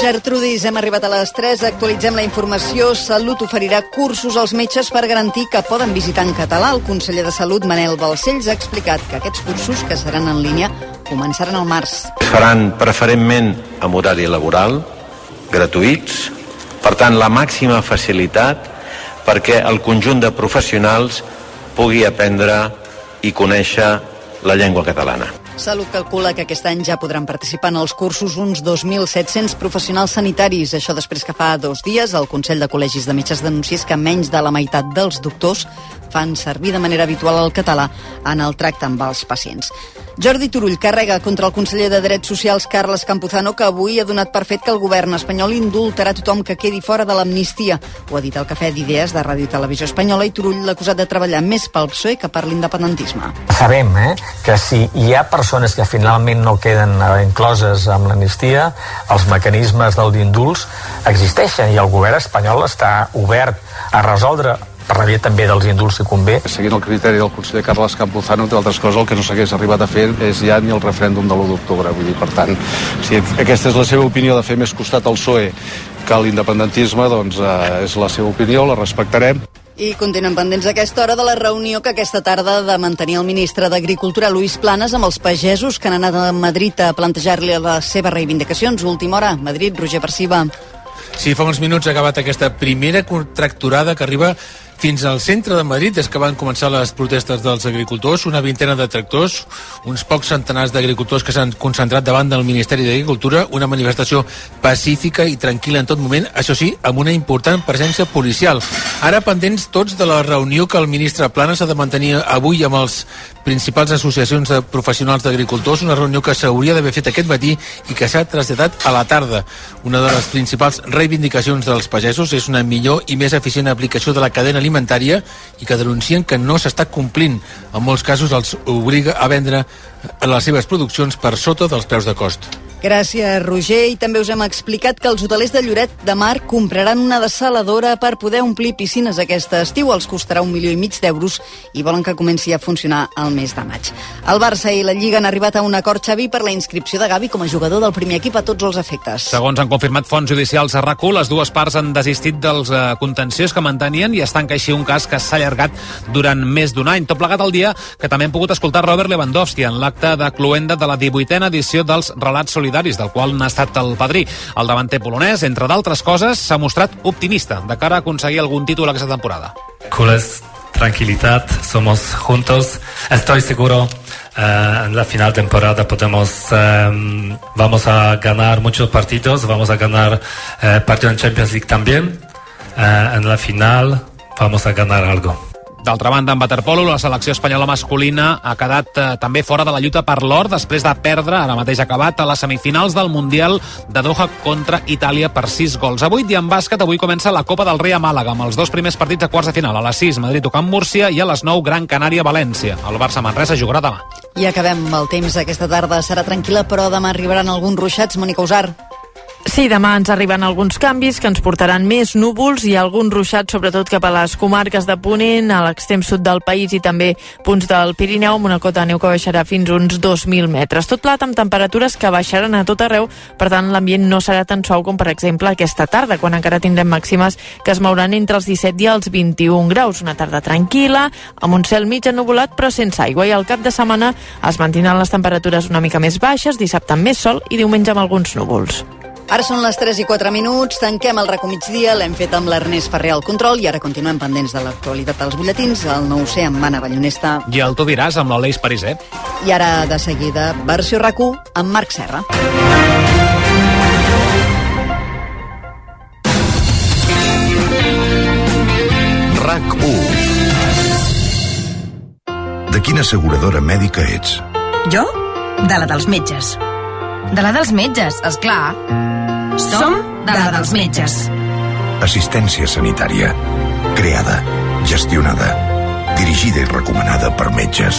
Gertrudis, hem arribat a les 3, actualitzem la informació. Salut oferirà cursos als metges per garantir que poden visitar en català. El conseller de Salut, Manel Balcells, ha explicat que aquests cursos, que seran en línia, començaran al març. Es faran preferentment amb horari laboral, gratuïts, per tant la màxima facilitat perquè el conjunt de professionals pugui aprendre i conèixer la llengua catalana. Salut calcula que aquest any ja podran participar en els cursos uns 2.700 professionals sanitaris. Això després que fa 2 dies el Consell de Col·legis de Metges denunciés que menys de la meitat dels doctors fan servir de manera habitual el català en el tracte amb els pacients. Jordi Turull carrega contra el conseller de Drets Socials Carles Campuzano, que avui ha donat per fet que el govern espanyol indultarà tothom que quedi fora de l'amnistia. Ho ha dit al Cafè d'Idees de Ràdio i Televisió Espanyola, i Turull l'ha acusat de treballar més pel PSOE que per l'independentisme. Sabem que si hi ha persones que finalment no queden incloses amb l'amnistia, els mecanismes dels indults existeixen i el govern espanyol està obert a resoldre per la via també dels indults si convé. Seguint el criteri del conseller Carles Campuzano, entre altres coses, el que no s'hagués arribat a fer és ja ni el referèndum de l'1 d'octubre. Vull dir, per tant, si aquesta és la seva opinió de fer més costat al PSOE que a l'independentisme, doncs és la seva opinió, la respectarem. I continuem pendents a aquesta hora de la reunió que aquesta tarda ha de mantenir el ministre d'Agricultura, Luis Planas, amb els pagesos que han anat a Madrid a plantejar-li les seves reivindicacions. Última hora, Madrid, Roger Perciba. Sí, fa uns minuts ha acabat aquesta primera tractorada que arriba fins al centre de Madrid des que van començar les protestes dels agricultors. Una vintena de tractors, uns pocs centenars d'agricultors que s'han concentrat davant del Ministeri d'Agricultura, una manifestació pacífica i tranquil·la en tot moment, això sí, amb una important presència policial. Ara pendents tots de la reunió que el ministre Planas ha de mantenir avui amb els principals associacions de professionals d'agricultors, una reunió que s'hauria d'haver fet aquest matí i que s'ha traslladat a la tarda. Una de les principals reivindicacions dels pagesos és una millor i més eficient aplicació de la cadena alimentària i que denuncien que no s'està complint. En molts casos els obliga a vendre les seves produccions per sota dels preus de cost. Gràcies, Roger. I també us hem explicat que els hotelers de Lloret de Mar compraran una dessaladora per poder omplir piscines aquest estiu. Els costarà 1,5 milió d'euros i volen que comenci a funcionar al mes de maig. El Barça i la Lliga han arribat a un acord, Xavi, per la inscripció de Gavi com a jugador del primer equip a tots els efectes. Segons han confirmat fonts judicials a RAC1, les dues parts han desistit dels contenciós que mantenien i es tanca així un cas que s'ha allargat durant més d'un any. Tot plegat al dia que també hem pogut escoltar Robert Lewandowski en l'acte de cloenda de la 18a edició dels Relats Solidaris, del qual n'ha estat el padrí. El davanter polonès, entre d'altres coses, s'ha mostrat optimista de cara a aconseguir algun títol aquesta temporada. Coles, tranquilidad, somos juntos. Estoy seguro en la final de temporada vamos a ganar muchos partidos, vamos a ganar partido en Champions League también. En la final vamos a ganar algo. D'altra banda, en waterpolo, la selecció espanyola masculina ha quedat també fora de la lluita per l'or després de perdre, ara mateix acabat, a les semifinals del Mundial de Doha contra Itàlia per 6 gols. A 8, i en bàsquet, avui comença la Copa del Rei a Màlaga, amb els dos primers partits a quarts de final. A les 6, Madrid Camp Múrcia, i a les 9, Gran Canària València. El Barça Manresa jugarà demà. I acabem el temps aquesta tarda. Serà tranquil·la, però demà arribaran alguns ruixats. Mònica Usar. Sí, demà ens arriben alguns canvis que ens portaran més núvols i alguns ruixats, sobretot cap a les comarques de Ponent, a l'extrem sud del país i també punts del Pirineu, amb una cota de neu que baixarà fins uns 2.000 metres. Tot plat amb temperatures que baixaran a tot arreu, per tant l'ambient no serà tan suau com per exemple aquesta tarda, quan encara tindrem màximes que es mouran entre els 17 i els 21 graus. Una tarda tranquil·la, amb un cel mig ennuvolat però sense aigua, i al cap de setmana es mantindran les temperatures una mica més baixes, dissabte amb més sol i diumenge amb alguns núvols. Ara són les 3:04, tanquem el RAC1 migdia, l'hem fet amb l'Ernest Ferrer al control i ara continuem pendents de l'actualitat dels butlletins, el 9C amb Anna Ballonesta. I el Tu diràs amb l'Aleix Pariser. I ara, de seguida, versió RAC1 amb Marc Serra. RAC1. De quina asseguradora mèdica ets? Jo? De la dels metges. De la dels metges, esclar. Som de la dels metges. Assistència sanitària. Creada, gestionada, dirigida i recomanada per metges.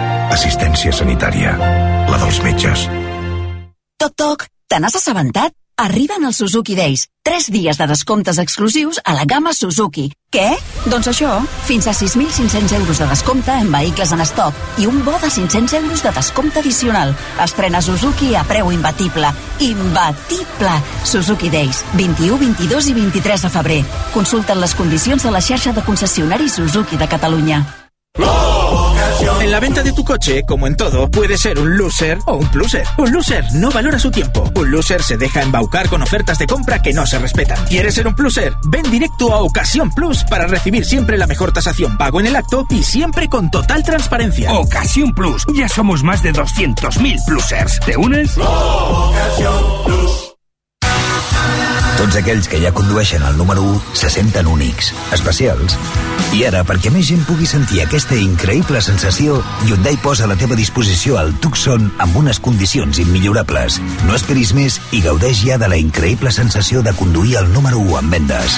Assistència sanitària. La dels metges. Toc, toc, te n'has assabentat? Arriben els Suzuki Days. 3 dies de descomptes exclusius a la gamma Suzuki. Què? Doncs això, fins a 6.500 euros de descompte en vehicles en estoc i un bo de 500 euros de descompte addicional. Estrena Suzuki a preu imbatible. Imbatible! Suzuki Days, 21, 22 i 23 de febrer. Consulten les condicions a la xarxa de concessionaris Suzuki de Catalunya. En la venta de tu coche, como en todo, puede ser un loser o un pluser. Un loser no valora su tiempo. Un loser se deja embaucar con ofertas de compra que no se respetan. ¿Quieres ser un pluser? Ven directo a Ocasión Plus para recibir siempre la mejor tasación pago en el acto y siempre con total transparencia. Ocasión Plus. Ya somos más de 200.000 plusers. ¿Te unes? Ocasión Plus. Tots aquells que ja condueixen el número 1 se senten únics, especials. I ara, perquè més gent pugui sentir aquesta increïble sensació, Hyundai posa a la teva disposició el Tucson amb unes condicions immillorables. No esperis més i gaudeix ja de la increïble sensació de conduir el número 1 en vendes.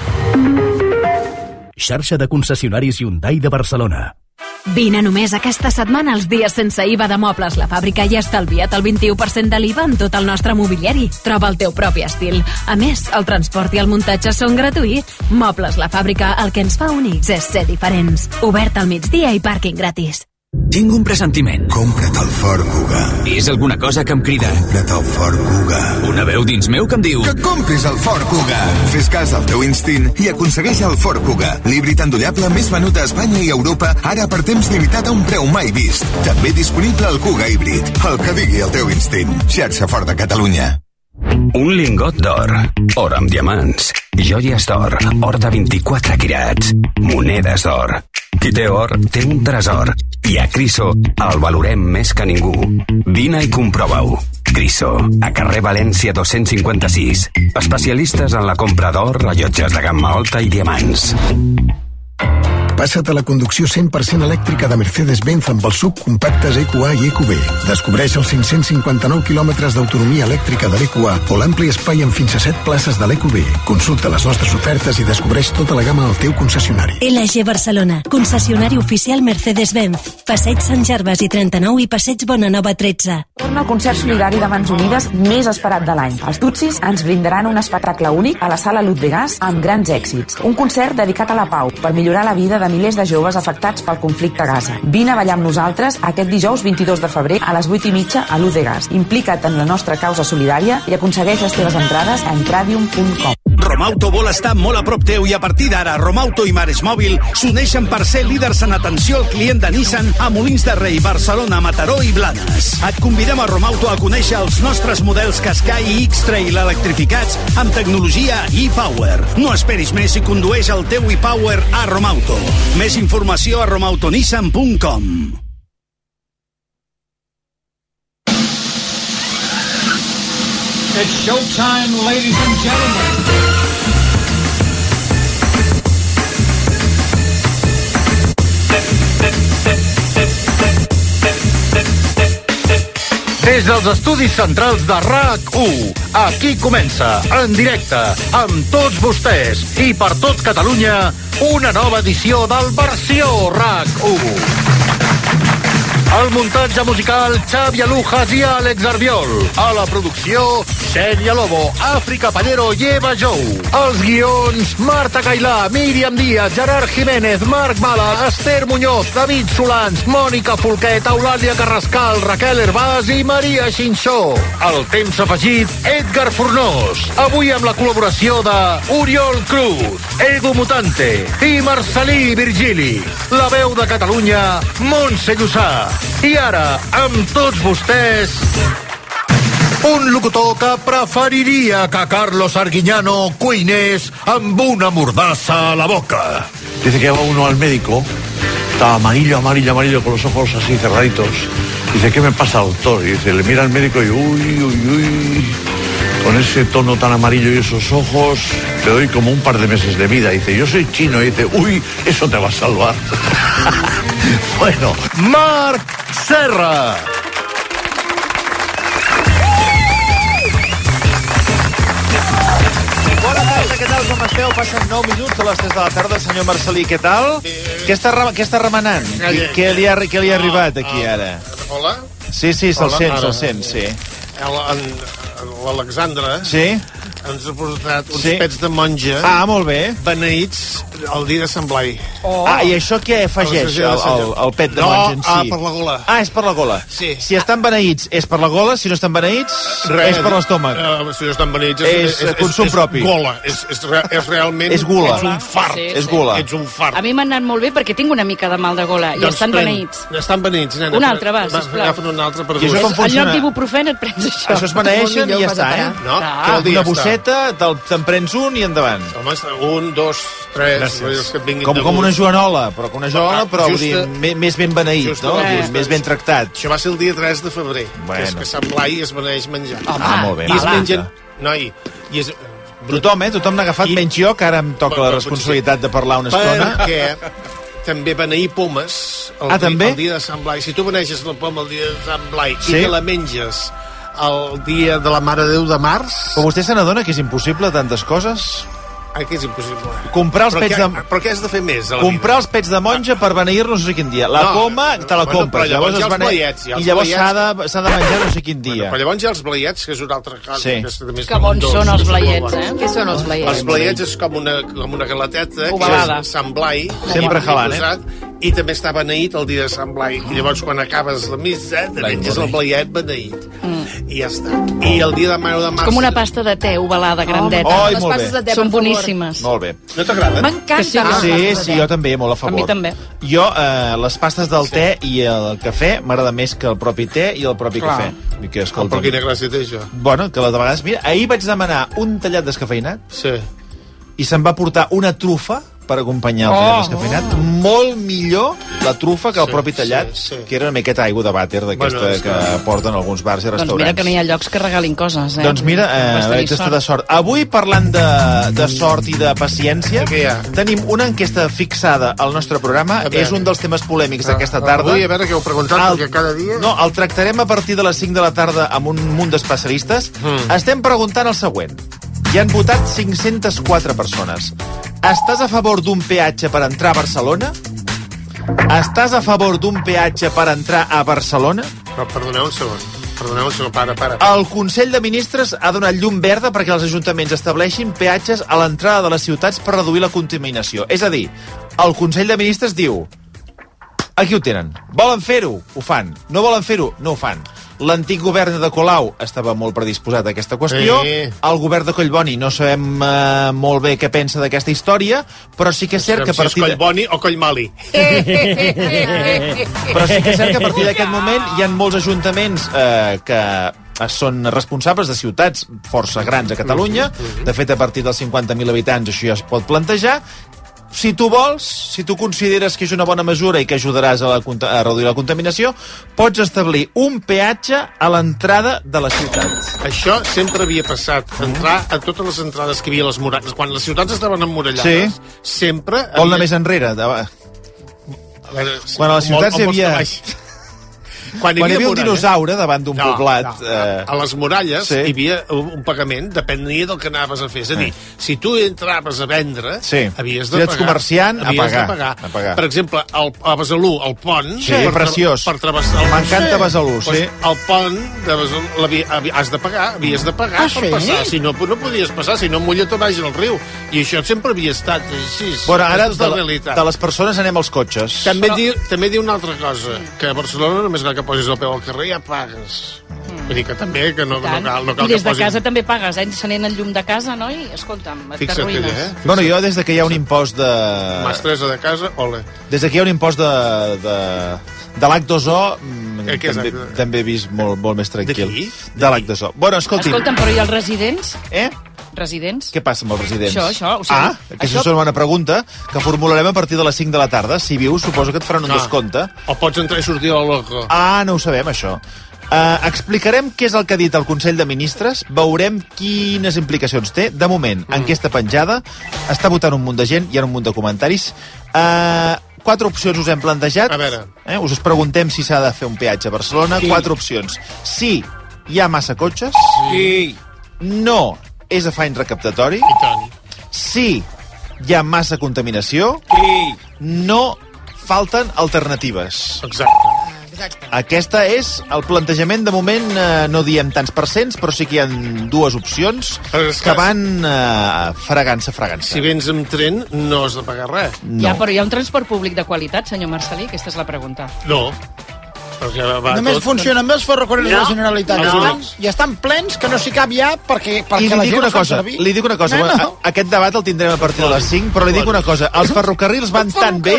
Xarxa de concessionaris Hyundai de Barcelona. Vine només aquesta setmana als dies sense IVA de Mobles La Fàbrica i estalvia't el 21% de l'IVA en tot el nostre mobiliari. Troba el teu propi estil. A més, el transport i el muntatge són gratuïts. Mobles La Fàbrica, el que ens fa únics és ser diferents. Obert al migdia i pàrquing gratis. Tinc un pressentiment. Compra't el Ford Kuga. És alguna cosa que em crida. Compra't el Ford Kuga. Una veu dins meu que em diu... Que compris el Ford Kuga. Fes cas al teu instint i aconsegueix el Ford Kuga. L'híbrid endollable més venut a Espanya i Europa, ara per temps limitat a un preu mai vist. També disponible el Kuga híbrid. El que digui el teu instint. Xarxa Ford de Catalunya. Un lingot d'or, or amb diamants, joies d'or, or de 24 quirats, monedes d'or. Qui té or, té un tresor. I a Criso el valorem més que ningú. Vine i comprova-ho. Criso, a carrer València 256. Especialistes en la compra d'or, rellotges de gamma alta i diamants. Passa't a la conducció 100% elèctrica de Mercedes-Benz amb els subcompactes EQA i EQB. Descobreix els 559 quilòmetres d'autonomia elèctrica de l'EQA o l'ampli espai amb fins a 7 places de l'EQB. Consulta les nostres ofertes i descobreix tota la gamma al teu concessionari. LG Barcelona, concessionari oficial Mercedes-Benz. Passeig Sant Gervas i 39 i Passeig Bonanova 13. Torna el concert solidari de Mans Unides més esperat de l'any. Els Tutsis ens brindaran un espectacle únic a la sala Ludwigast amb grans èxits. Un concert dedicat a la pau per millorar la vida de milers de joves afectats pel conflicte a Gaza. Vine a ballar amb nosaltres aquest dijous 22 de febrer a les 8:30 a Ludwigast. Implica't en la nostra causa solidària i aconsegueix les teves entrades a entradium.com. Romauto vol estar molt a prop teu i a partir d'ara Romauto i Mares Mòbil s'uneixen per ser líders en atenció al client de Nissan a Molins de Rei, Barcelona, Mataró i Blanes. Et convidem a Romauto a conèixer els nostres models Qashqai i X-Trail electrificats amb tecnologia e-Power. No esperis més i condueix el teu e-Power a Romauto. Més informació a romautonissan.com. It's showtime, ladies and gentlemen. Des dels estudis centrals de RAC1, aquí comença, en directe, amb tots vostès i per tot Catalunya, una nova edició del Versió RAC1. Al muntatge musical, Xavi Alujas i Àlex Arbiol. A la producció, Xènia Lobo, Àfrica Pallero i Eva Jou. Els guions, Marta Cailà, Míriam Díaz, Gerard Jiménez, Marc Mala, Esther Muñoz, David Solans, Mònica Folquet, Eulàlia Carrascal, Raquel Herbàs i Maria Xinxó. El temps afegit, Edgar Fornós. Avui amb la col·laboració de Oriol Cruz, Edu Mutante i Marcelí Virgili. La veu de Catalunya, Montse Llussà. I ara, amb tots vostès, un locutor que preferiria que Carlos Arguiñano cuinés amb una mordassa a la boca. Dice que va uno al médico, está amarillo con los ojos así cerraditos. Dice, ¿qué me pasa, doctor? Y dice, le mira al médico y uy, con ese tono tan amarillo y esos ojos, te doy como un par de meses de vida. Dice, yo soy chino. Y dice, uy, eso te va a salvar. Bueno, Marc Serra. Bona tarda, què tal, com esteu? Passen 9 minuts de les 3 de la tarda. Senyor Marcelí, què tal? Què està remenant? Què li ha arribat aquí ara? Hola? Sí, se'l sent, sí. l'Alexandra ens ha portat uns pets de monja molt bé. beneïts el dia de Sant Blai. I això què afegeix el pet de monja en si? Per la gola. És per la gola. Sí. Si estan beneïts és per la gola, si no estan beneïts és per l'estómac. Si no estan beneïts és consum propi. És gola. És realment... És gula. Ets un fart. És gula. Ets un fart. A mi m'han anat molt bé perquè tinc una mica de mal de gola i estan beneïts. Estan beneïts, nena. Un altre, va, sisplau. Agafa'n un altre per dos. En lloc d'ibuprofèn et prens això. Això es beneeixen i ja està, No? Què vol dir una bosseta, te'n prens un i endavant. Home, 1, 2, 3... Com una joanola, però vull dir, més ben beneït, no? Més ben tractat. Això va ser el dia 3 de febrer, que és que Sant Blai es beneix menjar. Molt bé. I es mengen... Noi, tothom n'ha agafat, menys jo, que ara em toca la responsabilitat de parlar una estona. Perquè també beneir pomes el dia de Sant Blai. Si tu beneixes la poma el dia de Sant Blai i te la menges el dia de la Mare de Déu de març... Però vostè se n'adona que és impossible tantes coses? Que és impossible. Comprar els pets de... Però què has de fer més a la Comprar els pets de monja per beneir-los no sé quin dia. La poma te la compres. Llavors els bleiets. I llavors s'ha de menjar no sé quin dia. Però llavors hi ha els bleiets, que és una altra cosa. Que bons són els bleiets, eh? Què són els bleiets? Els bleiets és com una galateta, ovalada. Que és Sant Blai. Sempre jalant, I també està beneït el dia de Sant Blai. I llavors quan acabes la missa te menges el bleiet beneït. I ja està. I el dia de Mare de Març... És com una pasta de te ovalada, grandeta. Les pastes de te són boníssimes. Molt bé. No t'agrada? M'encanta. Sí, jo també, molt a favor. A mi també. Jo, les pastes del te i el cafè m'agrada més que el propi te i el propi cafè. Però quina gràcia té això? Bueno, que de vegades... Mira, ahir vaig demanar un tallat descafeïnat i se'm va portar una trufa per acompanyar el tallat descafeïnat. Molt millor la trufa que el propi tallat, que era una miqueta aigua de vàter d'aquesta que porten alguns bars i restaurants. Doncs mira que no hi ha llocs que regalin coses, eh? Doncs mira, vaig estar de sort. Avui, parlant de sort i de paciència, tenim una enquesta fixada al nostre programa. És un dels temes polèmics d'aquesta tarda. Avui, a veure què heu preguntat, perquè cada dia... No, el tractarem a partir de les 5 de la tarda amb un munt d'especialistes. Estem preguntant el següent. Hi han votat 504 persones. Estàs a favor d'un peatge per entrar a Barcelona? Estàs a favor d'un peatge per entrar a Barcelona? Però perdoneu un segon, para. El Consell de Ministres ha donat llum verda perquè els ajuntaments estableixin peatges a l'entrada de les ciutats per reduir la contaminació. És a dir, el Consell de Ministres diu: aquí ho tenen. Volen fer-ho? Ho fan. No volen fer-ho? No ho fan. L'antic govern de Colau estava molt predisposat a aquesta qüestió. El govern de Collboni no sabem molt bé què pensa d'aquesta història, però sí que és cert que a partir... Si és Collboni o Collmali. Però sí que és cert que a partir d'aquest moment hi ha molts ajuntaments que són responsables de ciutats força grans a Catalunya. De fet, a partir dels 50.000 habitants això ja es pot plantejar. Si tu vols, si tu consideres que és una bona mesura i que ajudaràs a reduir la contaminació, pots establir un peatge a l'entrada de les ciutats. Això sempre havia passat. Entrar a totes les entrades que hi havia a les muralles. Quan les ciutats estaven emmurallades, sempre... Vol anar més enrere. Quan a les ciutats hi havia... Quan hi havia un dinosaure davant d'un poblat... A les muralles hi havia un pagament, depenia del que anaves a fer. És a dir, si tu entraves a vendre, havies de pagar. Si ets comerciant, a pagar. Per exemple, a Besalú, el pont... Sí, preciós. M'encanta Besalú, sí. El pont de Besalú has de pagar, havies de pagar per passar. Si no podies passar, si no mulla te'n vagi al riu. I això sempre havia estat així. Bueno, ara de les persones anem als cotxes. També diu una altra cosa, que a Barcelona només cal que posis el peu al carrer ja pagues. Vull dir que també que no cal que posis... I des de casa també pagues, encenent el llum de casa, no? I escolta'm, t'arruïnes. Bueno, jo des que hi ha un impost de... Mestressa de casa, ole. Des que hi ha un impost de l'H2O també he vist molt més tranquil. De qui? De l'H2O. Bueno, escolta'm, però i els residents? Residents? Què passa amb els residents? Això, o sigui... Aquesta és una bona pregunta que formularem a partir de les 5 de la tarda. Si vius, suposo que et faran un descompte. O pots entrar i sortir a la loca. No ho sabem, això. Explicarem què és el que ha dit el Consell de Ministres, veurem quines implicacions té. De moment, enquesta penjada, està votant un munt de gent, hi ha un munt de comentaris. 4 opcions us hem plantejat. A veure. Us preguntem si s'ha de fer un peatge a Barcelona. 4 opcions. Sí, hi ha massa cotxes. Sí. No, és afany recaptatori. I tant. Sí, hi ha massa contaminació. Sí. No, falten alternatives. Exacte. Aquesta és el plantejament. De moment no diem tants percents, però sí que hi ha dues opcions que van fregant-se. Si vens amb tren, no has de pagar res. No. Ja, però hi ha un transport públic de qualitat, senyor Marcelí? Aquesta és la pregunta. No. Només funcionen més ferrocarrils de la Generalitat. I estan plens que no s'hi cap ja perquè la gent fa servir. Li dic una cosa, aquest debat el tindrem a partir de les 5, però li dic una cosa, els ferrocarrils van tan bé...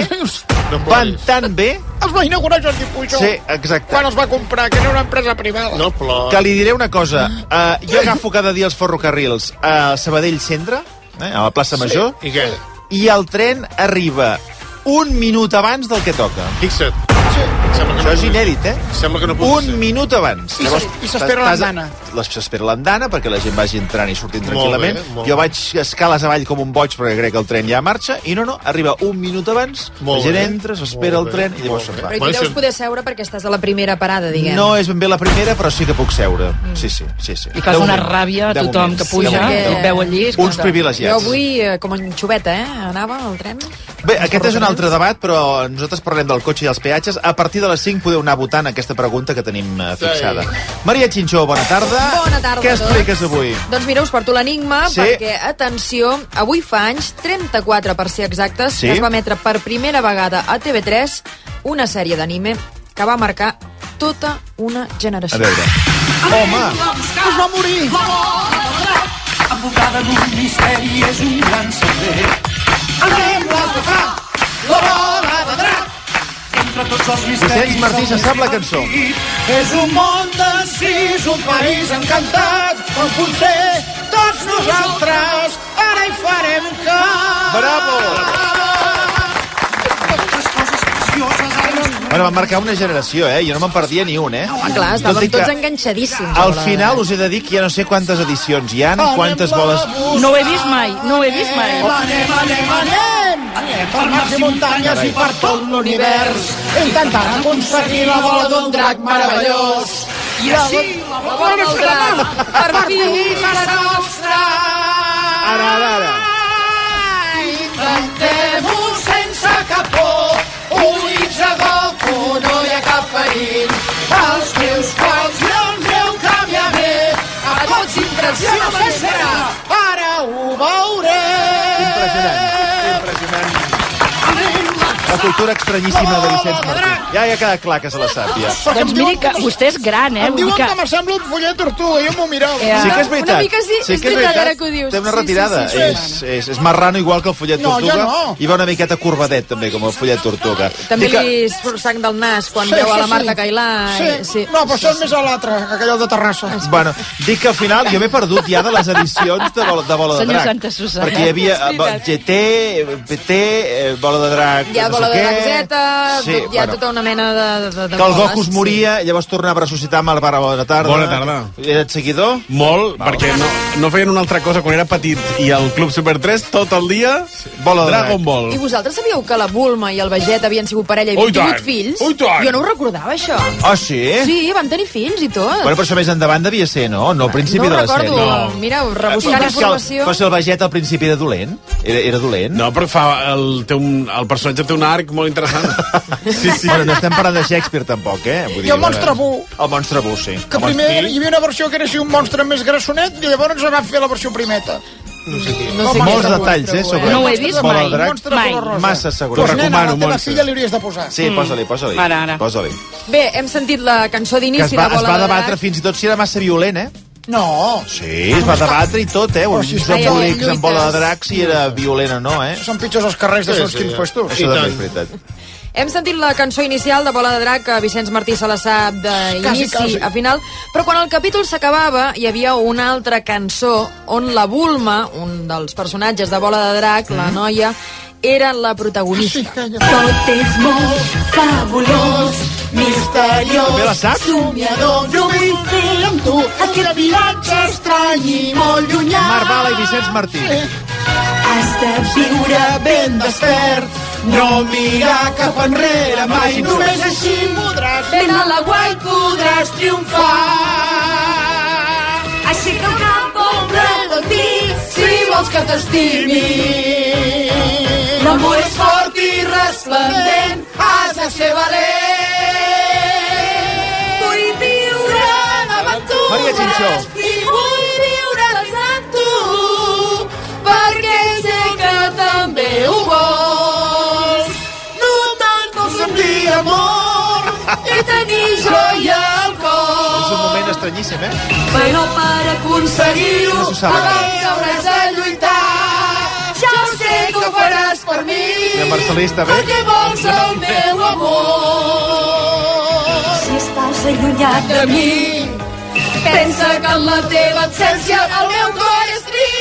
Els va inaugurar Jordi Pujol. Sí, exacte. Quan els va comprar, que era una empresa privada. No, però... Que li diré una cosa, jo agafo cada dia els ferrocarrils a Sabadell Centre, a la plaça Major, i què? I el tren arriba un minut abans del que toca. Fixa't. Això és inèdit, Sembla que no pot ser. Un minut abans. I s'espera l'andana. S'espera l'andana perquè la gent vagi entrant i sortint tranquil·lament. Jo vaig escales avall com un boig perquè crec que el tren ja marxa i no, arriba un minut abans, la gent entra, s'espera el tren i llavors se'n va. Però aquí deus poder seure perquè estàs a la primera parada, diguem. No és ben bé la primera, però sí que puc seure. Sí. I fas una ràbia a tothom que puja i et veu allí. Uns privilegiats. Jo avui, com en xuveta, anava al tren. Bé, aquest és un altre debat, però nosaltres parlem del cotxe i els peatges. A partir de les 5 podeu anar votant aquesta pregunta que tenim fixada. Maria Xinxó, bona tarda. Bona tarda. Què expliques avui? Doncs mira, us porto l'enigma perquè, atenció, avui fa anys, 34 per ser exactes, que es va emetre per primera vegada a TV3 una sèrie d'anime que va marcar tota una generació. A veure. Home! Es va morir! Envoltada d'un misteri és un gran secret. Anem la que fa la bola de drac. Entre tots els misteris... Vicenç Martí se sap la cançó. És un món d'encís, un país encantat, on potser tots nosaltres ara hi farem cas. Bravo! Bueno, van marcar una generació, Jo no me'n perdia ni un, Home, clar, estàvem tots enganxadíssims. Al final us he de dir que ja no sé quantes edicions hi ha, quantes boles... No ho he vist mai. Anem per mars i muntanyes i per tot l'univers, intentant aconseguir la bola d'un drac meravellós. I així, la bola del drac, per fi serà nostra. Ara. Intentem-ho sense cap por, ulls a Goku, no hi ha cap perill. Els teus quals lleons i un canviaré, a tots impressiona, ara ho veurem. Impressionant. La cultura estranyíssima de Vicenç Martí. Ja ha quedat clar que se la sap, ja. Doncs miri que vostè és gran, Em diuen que m'assembla un follet tortuga, jo m'ho mirava. Sí que és veritat. Una mica sí, és veritat, ara que ho dius. Té una retirada. És marrano igual que el follet tortuga. I va una miqueta corbadet, també, com el follet tortuga. També li surt sang del nas quan veu a la Marta Cailà. Sí. No, però això és més a l'altre, que aquell de Terrassa. Bueno, dic que al final jo m'he perdut ja de les edicions de Bola de Drac. Senyor Santa Susana. Perquè hi havia GT, PT, Bola de Drac... Hi ha Bola de Drac Z, hi ha tota una mena de que el Goku es moria, llavors tornava a ressuscitar amb el Bara Bona Tarda. Bona tarda. Eres seguidor? Molt, perquè no feien una altra cosa quan era petit i al Club Super 3 tot el dia Dragon Ball. I vosaltres sabíeu que la Bulma i el Vegeta havien sigut parella i havien tingut fills? Jo no ho recordava, això. Ah, sí? Sí, van tenir fills i tot. Bueno, però això més endavant devia ser, no? No al principi de la sèrie. No recordo. Mira, rebuscant informació... Però si el Vegeta al principi era dolent? Era dolent? No, però el personatge té un arc molt interessant. Sí. Bueno, no estem parlant de Shakespeare tampoc, Vull dir, i el Monstre Buu. El Monstre Buu, sí. Que primer hi havia una versió que era així un monstre més grassonet i llavors es va fer la versió primeta. No sé molts detalls, sobre... No ho he vist mai. Massa segur. Pues nena, a la teva filla li hauries de posar. Sí, posa-li. Ara. Bé, hem sentit la cançó d'inici de Bola de Drac. Es va debatre fins i tot si era massa violent, No. Sí, es va debatre i tot, Uns embolics amb Bola de Drac si era violent o no, Són pitjors els carrers de segons quins puestos. Això també és veritat. Hem sentit la cançó inicial de Bola de Drac, que Vicenç Martí se la sap d'inici a final, però quan el capítol s'acabava hi havia una altra cançó on la Bulma, un dels personatges de Bola de Drac, la noia, era la protagonista. Tot és molt fabulós, misteriós, també la saps? somiador. Jo vull fer amb tu aquest viatge estrany i molt llunyà. Marc Bala i Vicenç Martí. Has de viure ben despert, no mirar cap enrere mai, només així podràs ben a la guai podràs triomfar. Aixeca el cap, ombra del dir, si vols que t'estimi. L'amor és fort i resplendent, has de ser valent. Maria Chinchó. I vull viure'ls amb tu, perquè sé que també ho vols. No sentir amor i tenir joia al cor. És un moment estranyíssim, Però per aconseguir-ho hauràs de lluitar. Ja sé que ho faràs per mi, I en Marcelí està bé? perquè vols el meu amor. Si estàs allunyat de mi, pensa que en la teva absència el meu cor és trist.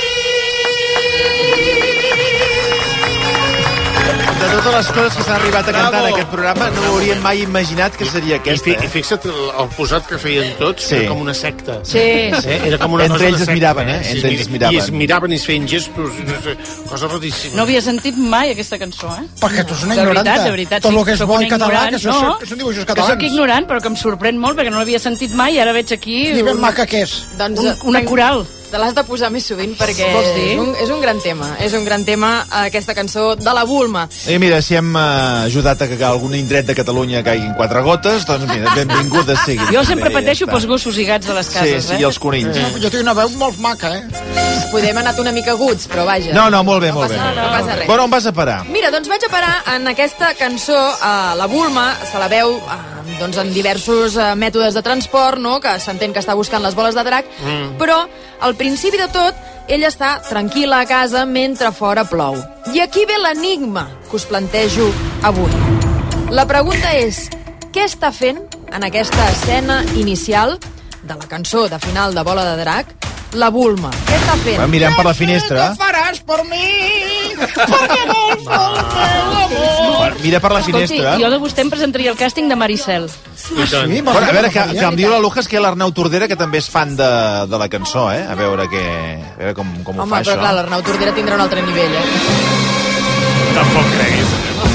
De totes les coses que s'han arribat a cantar en aquest programa, no hauríem mai imaginat que seria aquesta. I fixa't el posat que feien tots, era com una secta. Sí. Era com una Entre cosa ells de es secta. miraven, Entre ells es miraven. I es miraven i es feien gestos, no sé, cosa raríssima. No havia sentit mai aquesta cançó, Perquè tu ets una De ignoranta. veritat, Tot sí, el que és sóc bo una i català, ignorant. que són dibuixos Que catalans. sóc ignorant, però que em sorprèn molt, perquè no l'havia sentit mai, i ara veig aquí... I ben maca que és. Doncs, una coral. Te l'has de posar més sovint perquè Vols dir? és un gran tema. És un gran tema aquesta cançó de la Bulma. I mira, si hem ajudat a que algun indret de Catalunya caiguin 4 gotes, doncs mira, benvingudes siguin. Jo sempre Bé, ja pateixo està. pels gossos i gats de les cases, Sí, i els conills. Jo tinc una veu molt maca, Podem anar una mica aguts, però vaja. No, molt bé, molt bé. No passa res. Bueno, on vas a parar? Mira, doncs vaig a parar en aquesta cançó. La Bulma se la veu doncs en diversos mètodes de transport, no? Que s'entén que està buscant les boles de drac, però al principi de tot ella està tranquil·la a casa mentre fora plou. I aquí ve l'enigma que us plantejo avui. La pregunta és, què està fent en aquesta escena inicial de la cançó de final de Bola de Drac la Bulma? Què està fent? Mirem per la finestra. Què faràs per mi? Perquè vols el meu amor. Mira per la Escolti, finestra. jo de vostè em presentaria el càsting de Maricel. Bueno, a veure, que em diu la Lujas que hi ha l'Arnau Tordera, que també és fan de la cançó, A veure com ho Home, fa, però això. clar, l'Arnau Tordera tindrà un altre nivell, Tampoc creguis.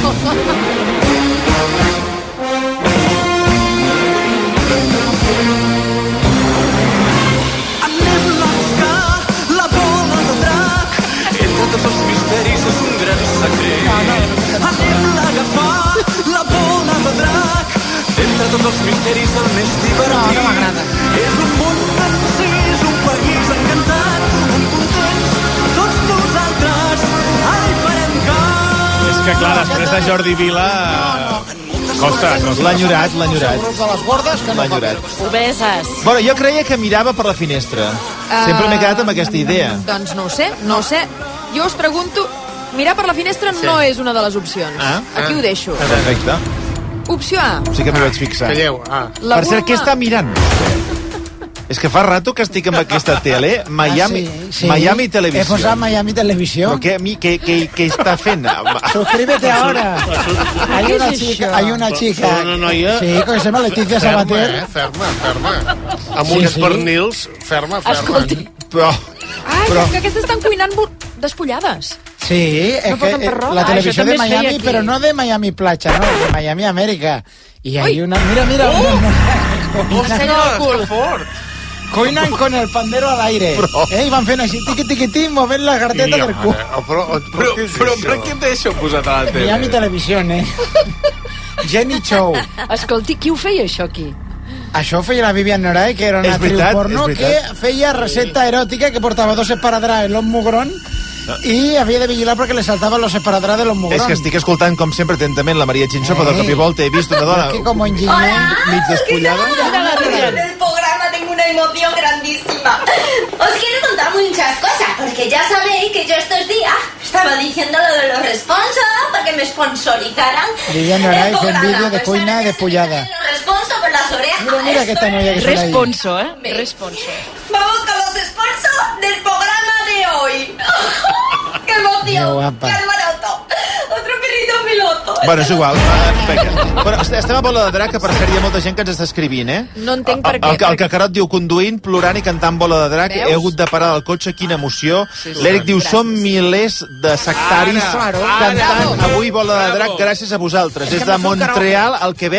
Anem a buscar la bola de drac. Entre tots els misteris és un gran secret. Anem a agafar la bola de drac. Entre tots els misteris el més divertit. No m'agrada. És un món encès, un país encantat, on contents tots nosaltres hi farem cas. És que clar, després de Jordi Vila... Costa. L'ha enyorat. De les bordes que no L'ha enyorat. Obeses. Bueno, jo creia que mirava per la finestra. Sempre m'he quedat amb aquesta idea. Doncs no ho sé. Jo us pregunto, mirar per la finestra no és una de les opcions. Aquí ho deixo. Perfecte. Opció A. Sí que m'hi vaig fixar. Calleu. Per cert, què està mirant? És que fa rato que estic amb aquesta tele, Miami He Televisió. posat Miami Televisión. Però què està fent? Suscríbete ahora. Hay una chica. Una noia... Sí, que se llama Leticia Sabater. Ferma. Amb uns pernils, ferma. Escolti. Però... Que aquestes estan cuinant despullades. Sí, es No posen per roba. la televisión de Això també es feia Miami, aquí. pero no de Miami Playa, no, de Miami América. Y hay una... Mira. Coinan con el pandero al aire. Y van fent així, tiqui-tiqui-tim, movent la carteta del cul. Però per què em deixo posat a la tele? Miami Televisión, Jenny Chow. Escolti, qui ho feia, això, aquí? Això ho feia la Vivian Noray, que era una És actriu veritat, porno és que veritat. feia recepta eròtica, que portava dos esparadraps en los mugrón i havia de vigilar perquè le saltaven los esparadraps de los mugrón. És que estic escoltant, com sempre, atentament la Maria Chinchó, però de cop i volta he vist una dona que com enginyer... mig despullada. En el programa tengo una emoción grandísima. Os quiero contar muchas cosas, porque ya sabéis que yo estos días estaba diciendo lo de los sponsors, porque me sponsorizaran. Vivian Noray el fent programa. vídeo de cuina despullada. Los sponsors por las orejas. Mira aquesta noia que surt ahí. Responso, Responso. Vamos con los sponsors del programa de hoy. ¡Qué emoción! Qué guapa. ¡Qué alboroto! Otro perrito piloto. Bueno, és igual. Bueno, estem a Bola de Drac, que per cert hi ha molta gent que ens està escrivint, No entenc per què. El Cacarot diu, conduint, plorant i cantant Bola de Drac, Veus? he hagut de parar el cotxe, quina emoció. L'Eric diu, som milers de sectaris cantant avui Bola de Drac gràcies a vosaltres. Des de Montreal, al Quebec,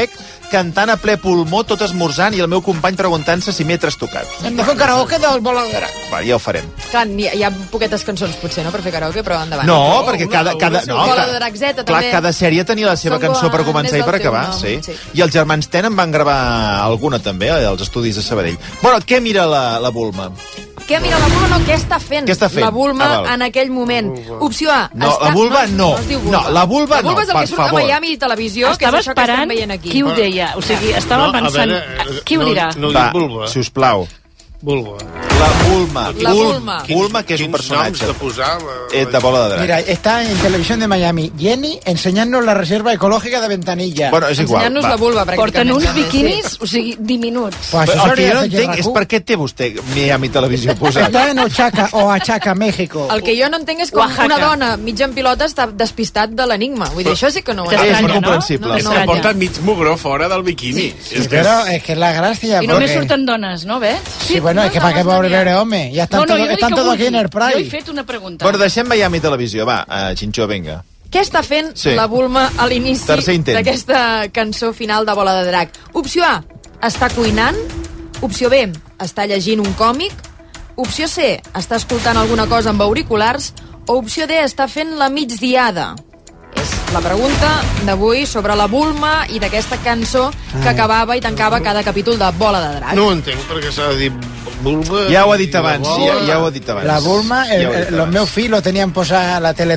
cantant a ple pulmó, tot esmorzant, i el meu company preguntant-se si m'he trastocat. Hem de fer un karaoke del Bola de Drac. Va, ja ho farem. Clar, hi ha poquetes cançons, potser, no?, per fer karaoke, però endavant. No, perquè cada Bola de Drac Z, també. Clar, cada sèrie tenia la seva cançó per començar i per acabar. Sí. I els germans Ten en van gravar alguna, també, als estudis de Sabadell. Bueno, què mira la Bulma? Què mira la Bulma? No, què està fent? La Bulma en aquell moment? Opció A. No, la Bulma no. No, la Bulma no, és el que surt a Miami Televisió, que és això que estem veient aquí. Qui ho deia? O sigui, estava pensant... Qui ho dirà? Va, sisplau. Bulma. La Bulma. La Bulma. Bulma, que és un personatge. De posar de Bola de Drac. Mira, está en televisión de Miami. Jenny enseñándonos la reserva ecológica de Ventanilla. Bueno, és igual. Ensenyant-nos la vulva, pràcticament. Porten uns biquinis, o sigui, diminuts. Pues el que jo no entenc és per què té vostè Miami Televisió posat. Está en Oaxaca, México. El que jo no entenc és com una dona mitja en pilota està despistat de l'enigma. Vull dir, això sí que no ho és incomprensible. És que porta mig mugró fora del biquini. Però és que és la gràcia. I només surten dones, no, bé? Sí, bueno, es que para qué pobre home. Ya están todos aquí en el Pride. Jo he fet una pregunta. Bueno, deixem Miami Televisió, va, Xinxó, vinga. Què està fent la Bulma a l'inici d'aquesta cançó final de Bola de Drac? Opció A, està cuinant. Opció B, està llegint un còmic. Opció C, està escoltant alguna cosa amb auriculars. O opció D, està fent la migdiada. És la pregunta d'avui sobre la Bulma i d'aquesta cançó que acabava i tancava cada capítol de Bola de Drac. No ho entenc, perquè s'ha de dir Bulma... Ja ho ha dit abans, ja ho ha dit abans. La Bulma, los meus fills lo tenían posada la Tele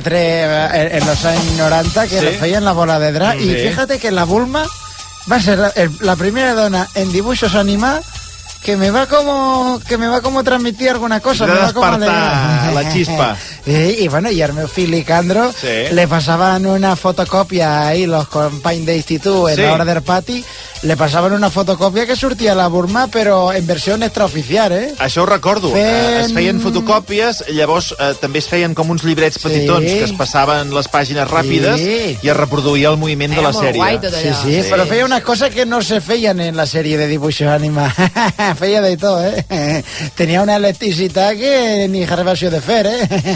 3 en los años 90, que lo feien la Bola de Drac, y fíjate que la Bulma va a ser la primera dona en dibujos animados que me va como transmitir alguna cosa. Me va como la chispa. Y bueno, y al meu fill Licandro le pasaban una fotocopia ahí los companys d'institut en la hora del pati, le passaven una fotocòpia que sortia la Bulma, però en versió extraoficial, Això ho recordo. Es feien fotocòpies, llavors també es feien com uns llibrets petitons que es passaven les pàgines ràpides i es reproduïa el moviment de la sèrie. Sí, però feia unes coses que no se feien en la sèrie de dibuixos animats. Feia de tot, Tenia una electricitat que ni Gervasio de Fer,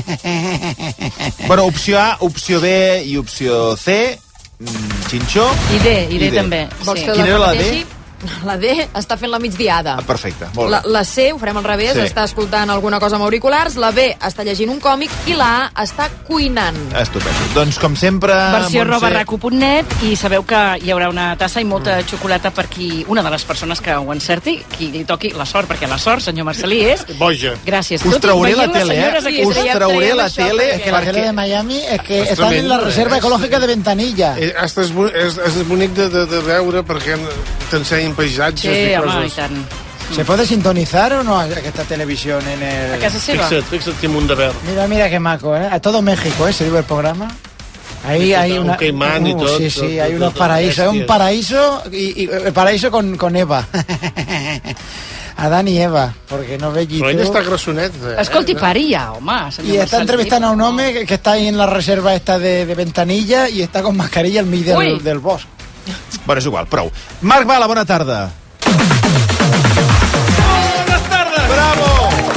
Bueno, opció A, opció B i opció C, Xinxó... I D també. Vols que la repeteixi? La D està fent la migdiada. Perfecte, molt bé. La C, ho farem al revés, està escoltant alguna cosa amb auriculars, la B està llegint un còmic i la A està cuinant. Estupendo. Doncs, com sempre... Versió @racu.net, i sabeu que hi haurà una tassa i molta xocolata per qui, una de les persones que ho encerti, qui li toqui la sort, perquè la sort, senyor Marcelí, és... Boja. Gràcies. Us trauré la tele, Us trauré la tele... Que la tele de Miami és que estan en la reserva ecològica de Ventanilla. És bonic de veure perquè t'ensenyen paisatges i coses. I tant. ¿Se puede sintonizar o no esta televisión en el...? A casa seva. Fixa't qué mundo verd. Mira qué maco, A todo México, se diu el programa. Ahí hay una... Un caimán y todo. Sí, hay unos paraísos. Un paraíso y el paraíso con Eva. Adán i Eva, perquè no vegi Però ell està grassonet. Escolti, pari ja, home. I està entrevistant a un home que està ahí en la reserva esta de Ventanilla i està con mascarilla al mig del bosc. Bueno, és igual, prou. Marc Bala, bona tarda. Bones tardes! Bravo!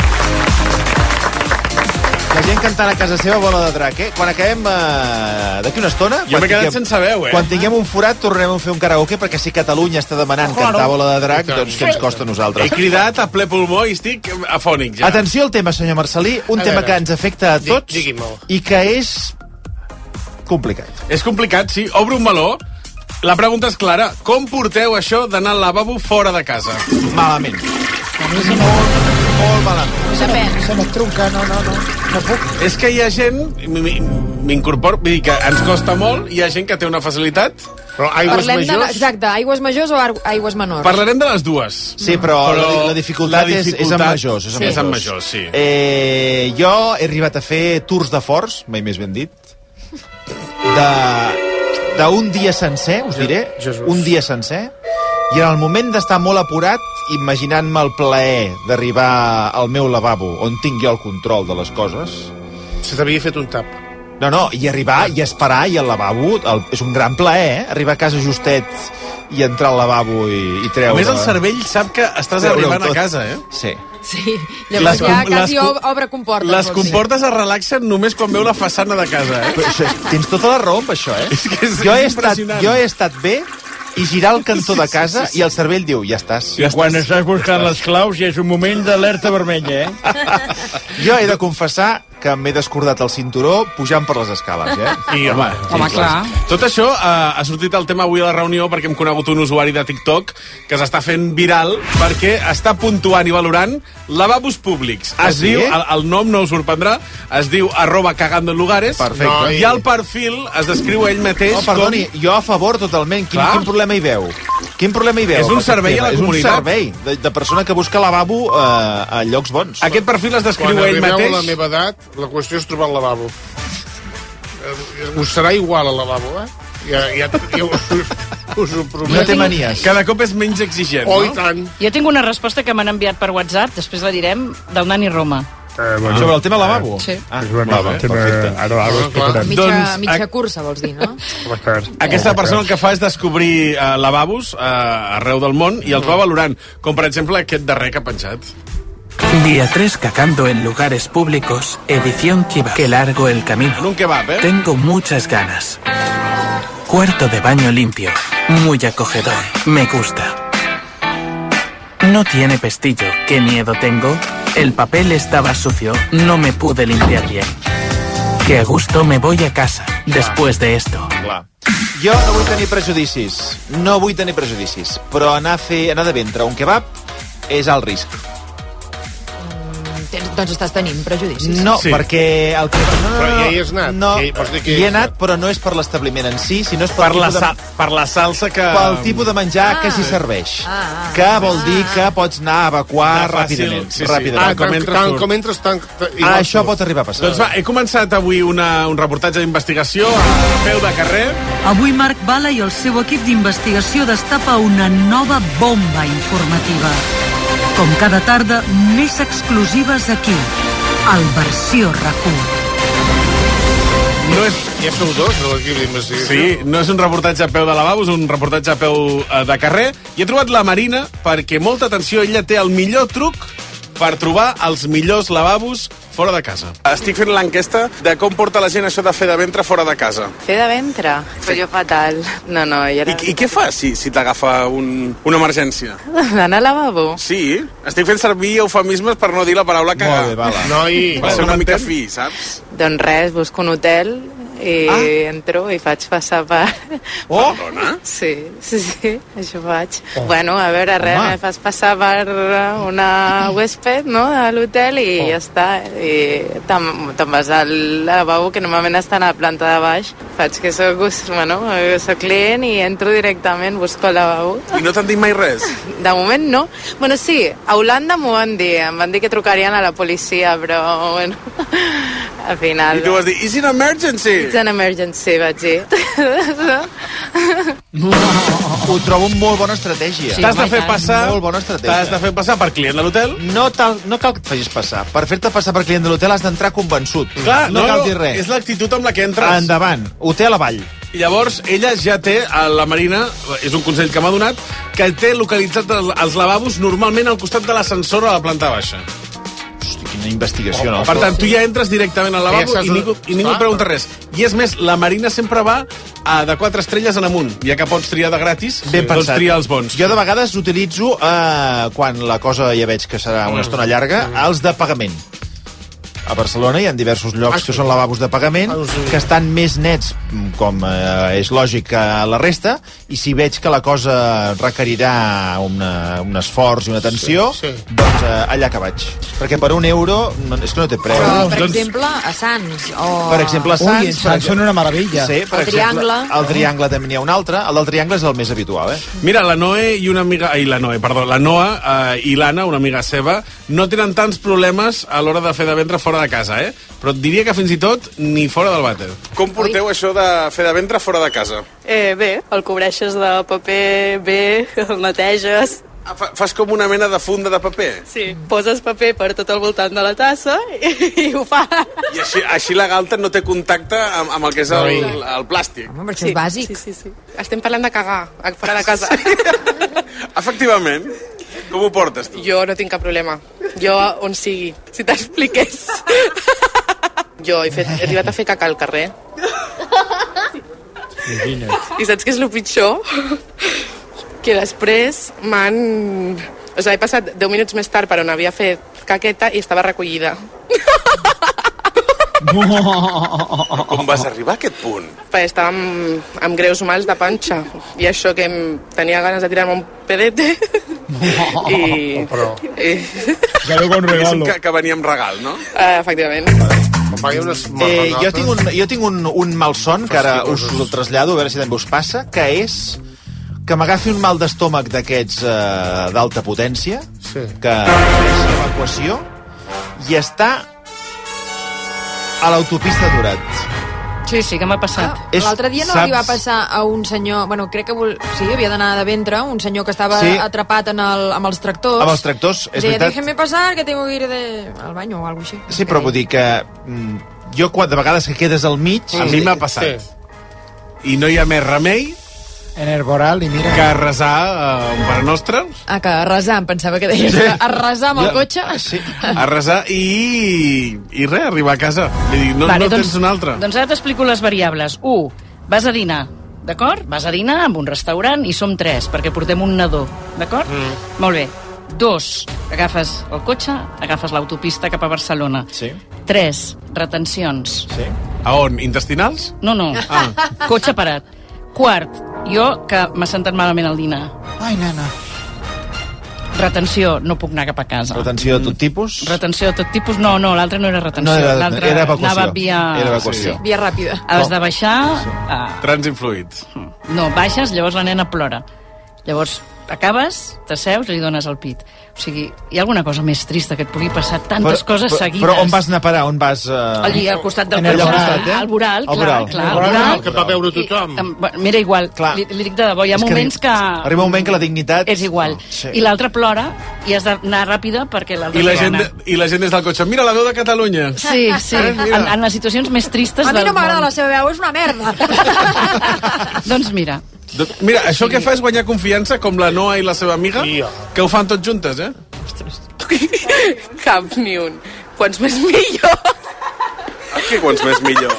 La gent cantant a casa seva Bola de Drac, Quan acabem d'aquí una estona... Jo m'he quedat sense veu, Quan tinguem un forat tornarem a fer un karaoke, perquè si Catalunya està demanant cantar Bola de Drac, doncs què ens costa a nosaltres? He cridat a ple pulmó i estic afònic, ja. Atenció al tema, senyor Marcelí, un tema que ens afecta a tots i que és complicat. És complicat, sí. Obro un meló. La pregunta és clara. Com porteu això d'anar al lavabo fora de casa? Malament. Molt malament. Se m'estrunca, no puc. És que hi ha gent, m'incorporo, vull dir que ens costa molt, hi ha gent que té una facilitat. Però aigües majors... Exacte, aigües majors o aigües menors? Parlarem de les dues. Sí, però la dificultat és amb majors. És amb majors, sí. Jo he arribat a fer tours de forts, mai més ben dit, d'un dia sencer, us diré, un dia sencer, i en el moment d'estar molt apurat, imaginant-me el plaer d'arribar al meu lavabo, on tinc jo el control de les coses... Se t'havia fet un tap. No, i arribar i esperar, i al lavabo és un gran plaer, Arribar a casa justet i entrar al lavabo i treure... A més, el cervell sap que estàs arribant a casa, Sí. Sí, llavors ja quasi obre comportes. Les comportes es relaxen només quan veu la façana de casa, Tens tota la raó amb això, És que és jo he estat bé i girar el cantó de casa i el cervell diu, ja estàs. Quan estàs buscant les claus ja és un moment d'alerta vermella, Jo he de confessar que m'he descordat el cinturó pujant per les escales, I, home, clar. Tot això ha sortit el tema avui a la reunió perquè hem conegut un usuari de TikTok que s'està fent viral perquè està puntuant i valorant lavabos públics. Es diu, el nom no us sorprendrà, es diu @cagandoenlugares. Perfecte. I al perfil es descriu ell mateix com... Perdoni, jo a favor totalment. Quin problema hi veu? Quin problema hi veu? És un servei a la comunitat. És un servei de persona que busca lavabo a llocs bons. Aquest perfil es descriu ell mateix. Quan arribeu a la meva edat, la qüestió és trobar el lavabo. Us serà igual el lavabo, Ja us ho prometo. No té manies. Cada cop és menys exigent, no? I tant. Jo tinc una resposta que m'han enviat per WhatsApp, després la direm, del Nani Roma. Sobre el tema lavabo? Sí. Mitja cursa, vols dir, no? Aquesta persona el que fa és descobrir lavabos arreu del món i els va valorant, com per exemple aquest darrer que ha penjat. Día 3 cagando en lugares públicos, edición kebab. Que largo el camino. En un kebab, Tengo muchas ganas. Cuarto de baño limpio, muy acogedor, me gusta. No tiene pestillo, qué miedo tengo. El papel estaba sucio, no me pude limpiar bien. Que a gusto me voy a casa, después de esto. Jo no vull tenir prejudicis, però anar de ventre a un kebab és alt risc. Doncs estàs tenint prejudicis. No, perquè el que... Però ja hi has anat. No, hi he anat, però no és per l'establiment en si, sinó és per la salsa que... Pel tipus de menjar que s'hi serveix. Que vol dir que pots anar a evacuar ràpidament. Com entres, tant... Això pot arribar a passar. Doncs va, he començat avui un reportatge d'investigació a peu de carrer. Avui Marc Bala i el seu equip d'investigació destapa una nova bomba informativa. Com cada tarda, més exclusives aquí, al Versió RAC1. No és... Ja sou dos de l'equip d'investigació. Sí, no és un reportatge a peu de lavabo, és un reportatge a peu de carrer. I he trobat la Marina perquè, molta atenció, ella té el millor truc per trobar els millors lavabos fora de casa. Estic fent l'enquesta de com porta la gent això de fer de ventre fora de casa. Fer de ventre? Però jo fatal. No, ja... I què fas si t'agafa una emergència? D'anar al lavabo? Sí, estic fent servir eufemismes per no dir la paraula cagar. Molt bé, Bala. Va ser una mica fi, saps? Doncs res, busco un hotel i entro i faig passar per... Oh! Dona? Sí, això faig. Bueno, a veure, res, me fas passar per una huésped, no?, de l'hotel i ja està. I te'n vas al lavabo, que normalment estan a la planta de baix. Faig que soc client i entro directament, busco el lavabo. I no t'han dit mai res? De moment no. Bueno, sí, a Holanda m'ho van dir. Em van dir que trucarien a la policia, però, bueno, al final... I tu vas dir, is it an emergency? It's an emergency, vaig dir. Ho trobo molt bona estratègia. T'has de fer passar... Molt bona estratègia. T'has de fer passar per client de l'hotel? No cal que et facis passar. Per fer-te passar per client de l'hotel has d'entrar convençut. Clar, no cal dir res. És l'actitud amb la que entres. Endavant. Hotel avall. Llavors, ella ja té, la Marina, és un consell que m'ha donat, que té localitzat els lavabos normalment al costat de l'ascensor a la planta baixa. Quina investigació, no? Per tant, tu ja entres directament al lavabo i ningú et pregunta res. I és més, la Marina sempre va de 4 estrelles en amunt. Ja que pots triar de gratis, doncs tria els bons. Jo de vegades utilitzo, quan la cosa ja veig que serà una estona llarga, els de pagament. A Barcelona hi ha diversos llocs que són lavabos de pagament, que estan més nets, com és lògic, que la resta, i si veig que la cosa requerirà un esforç i una atenció, doncs allà que vaig. Perquè per €1 és que no té preu. Però, per exemple, a Sants. Per exemple, a Sants. Ui, Sants són una meravella. Sí, per exemple, al Triangle també n'hi ha un altre. El del Triangle és el més habitual, Mira, la Noe i una amiga... la Noa i l'Anna, una amiga seva, no tenen tants problemes a l'hora de fer de ventre fora de casa, però et diria que fins i tot ni fora del vàter. Com porteu això de fer de ventre fora de casa? Bé, el cobreixes de paper bé, el neteges. Fas com una mena de funda de paper? Sí, poses paper per tot el voltant de la tassa i ho fa. I així la galta no té contacte amb el que és el plàstic. Home, això és bàsic. Sí. Estem parlant de cagar fora de casa. Efectivament. Com ho portes, tu? Jo no tinc cap problema. Jo on sigui, si t'expliqués. Jo he arribat a fer caca al carrer. I saps què és el pitjor? que després m'han... O sigui, he passat 10 minuts més tard per on havia fet caqueta i estava recollida. Com vas arribar a aquest punt? Perquè estava amb greus mals de panxa i això que tenia ganes de tirar-me un pedete i... Ja veu con regalo. Que venia amb regal, no? Efectivament. Jo tinc un malson que ara us el trasllado, a veure si també us passa, que és que m'agafi un mal d'estómac d'aquests d'alta potència, que és evacuació, i està a l'autopista Durat. Sí, que m'ha passat. L'altre dia no li va passar a un senyor... Bueno, crec que havia d'anar de ventre, un senyor que estava atrapat amb els tractors. Amb els tractors, és veritat. Déjeme pasar, que tengo que ir al baño o alguna cosa així. Sí, però vull dir que jo, de vegades que quedes al mig... A mi m'ha passat. I no hi ha més remei en Herboral, i mira... que resar un Pare Nostre. Que resar, em pensava que deies a resar amb el cotxe. Sí, a resar i res, arribar a casa. No tens un altre. Doncs ara t'explico les variables. 1. Vas a dinar, d'acord? Vas a dinar en un restaurant i som 3, perquè portem un nadó, d'acord? Molt bé. 2. Agafes el cotxe, agafes l'autopista cap a Barcelona. Sí. 3. Retencions. Sí. A on? Intestinals? No. Cotxe parat. 4. Jo, que m'ha sentat malament al dinar. Ai, nena. Retenció, no puc anar cap a casa. Retenció de tot tipus? Retenció de tot tipus, no, l'altre no era retenció. L'altre era evacuació. Anava via... Era evacuació. Via ràpida. Has de baixar... Trànsit fluid. No, baixes, llavors la nena plora. Llavors acabes, t'asseus i li dones el pit. O sigui, hi ha alguna cosa més trista que et pugui passar tantes coses seguides. Però on vas anar a parar? On vas... Allí, al costat del cotxe. Al voral, clar. Que va veure tothom. Mira, igual, li dic de debò, hi ha moments que... Arriba un moment que la dignitat... És igual. I l'altre plora i has d'anar ràpida perquè l'altre plora. I la gent des del cotxe, mira la veu de Catalunya. Sí. En les situacions més tristes del món. A mi no m'agrada la seva veu, és una merda. Doncs mira... Mira, això que fa és guanyar confiança, com la Noa i la seva amiga, que ho fan tots juntes, eh? Cap ni un. Quants més millor. Que quants més millor.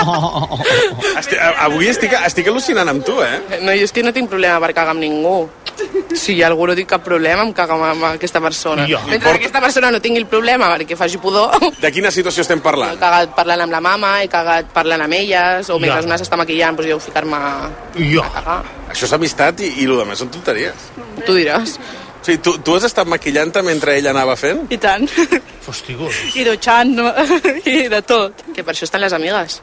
Avui estic al·lucinant amb tu, eh? No, jo és que no tinc problema per cagar amb ningú. Si algú no tinc cap problema, em cago amb aquesta persona. Mentre aquesta persona no tingui el problema perquè faci pudor... De quina situació estem parlant? He cagat parlant amb la mama, he cagat parlant amb elles, o mentre una s'està maquillant, doncs jo ficar-me a cagar. Això és amistat i el que més són tonteries. Tu diràs. O sigui, tu has estat maquillant-te mentre ella anava fent? I tant. Hostigós. I dutxant, i de tot. Que per això estan les amigues.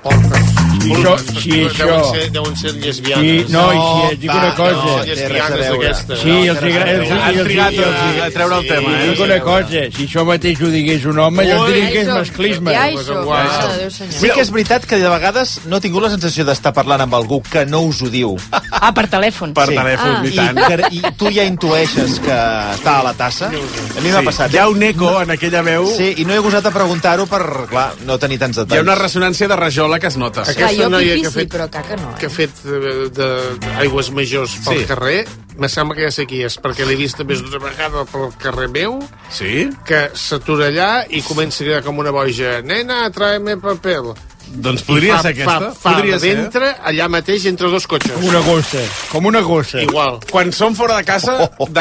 Deuen ser lesbianes. No, i dic una cosa. Lesbianes d'aquestes. Sí, han trigat a treure el tema. Dic una cosa, si això mateix ho digués un home, jo diria que és masclisme. Sí que és veritat que de vegades no he tingut la sensació d'estar parlant amb algú que no us ho diu. Per telèfon. Per telèfon, i tant. I tu ja intueixes que està a la tassa. A mi m'ha passat. Hi ha un eco en aquella veu. Sí, i no he gosat a preguntar-ho per, clar, no tenir tants detalls. Hi ha una ressonància de rajola que es nota. Jo pipí però caca no. Que ha fet d'aigües majors pel carrer, me sembla que ja sé qui és, perquè l'he vist més d'una vegada pel carrer meu, que s'atura allà i comença a cridar com una boja: nena, tráeme papel. Doncs podria ser aquesta. Fa dintre, allà mateix, entre dos cotxes. Com una gossa. Igual. Quan som fora de casa,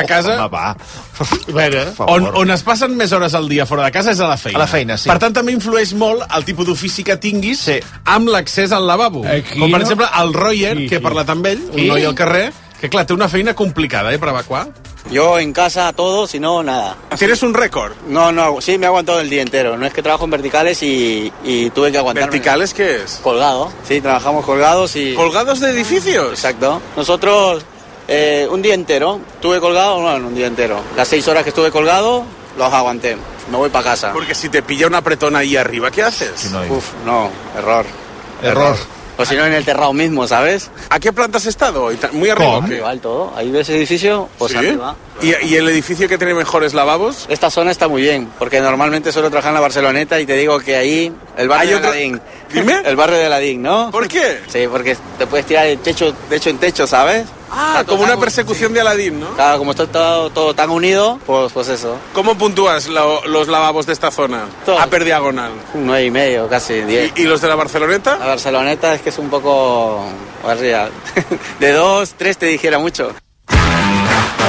on es passen més hores al dia fora de casa és a la feina. A la feina, sí. Per tant, també influeix molt el tipus d'ofici que tinguis amb l'accés al lavabo. Com, per exemple, el Roger, que he parlat amb ell, un noi al carrer, que, clar, té una feina complicada, per evacuar. Yo en casa todo, si no, nada. ¿Tienes un récord? No, sí, me he aguantado el día entero. No es que trabajo en verticales y tuve que aguantarme. ¿Verticales qué es? Colgado, sí, trabajamos colgados y... ¿Colgados de edificios? Exacto. Nosotros, un día entero, estuve colgado, un día entero. Las 6 horas que estuve colgado, los aguanté. Me voy para casa. Porque si te pilla una apretona ahí arriba, ¿qué haces? No, error. O si no, en el terrado mismo, ¿sabes? ¿A qué planta has estado? ¿Muy arriba? Igual todo. Ahí ves el edificio, pues arriba. ¿Y el edificio que tiene mejores lavabos? Esta zona está muy bien, porque normalmente suelo trabajar en la Barceloneta y te digo que ahí, el barrio de Aladín. ¿Dime? El barrio de Aladín, ¿no? ¿Por qué? Sí, porque te puedes tirar de techo en techo, ¿sabes? Como una persecución de Aladín, ¿no? Claro, como está todo tan unido, pues eso. ¿Cómo puntúas los lavabos de esta zona? Todo. Upper diagonal. 9,5, casi 10. ¿Y los de la Barceloneta? La Barceloneta es que es un poco arriba. De 2, 3 te dijera mucho.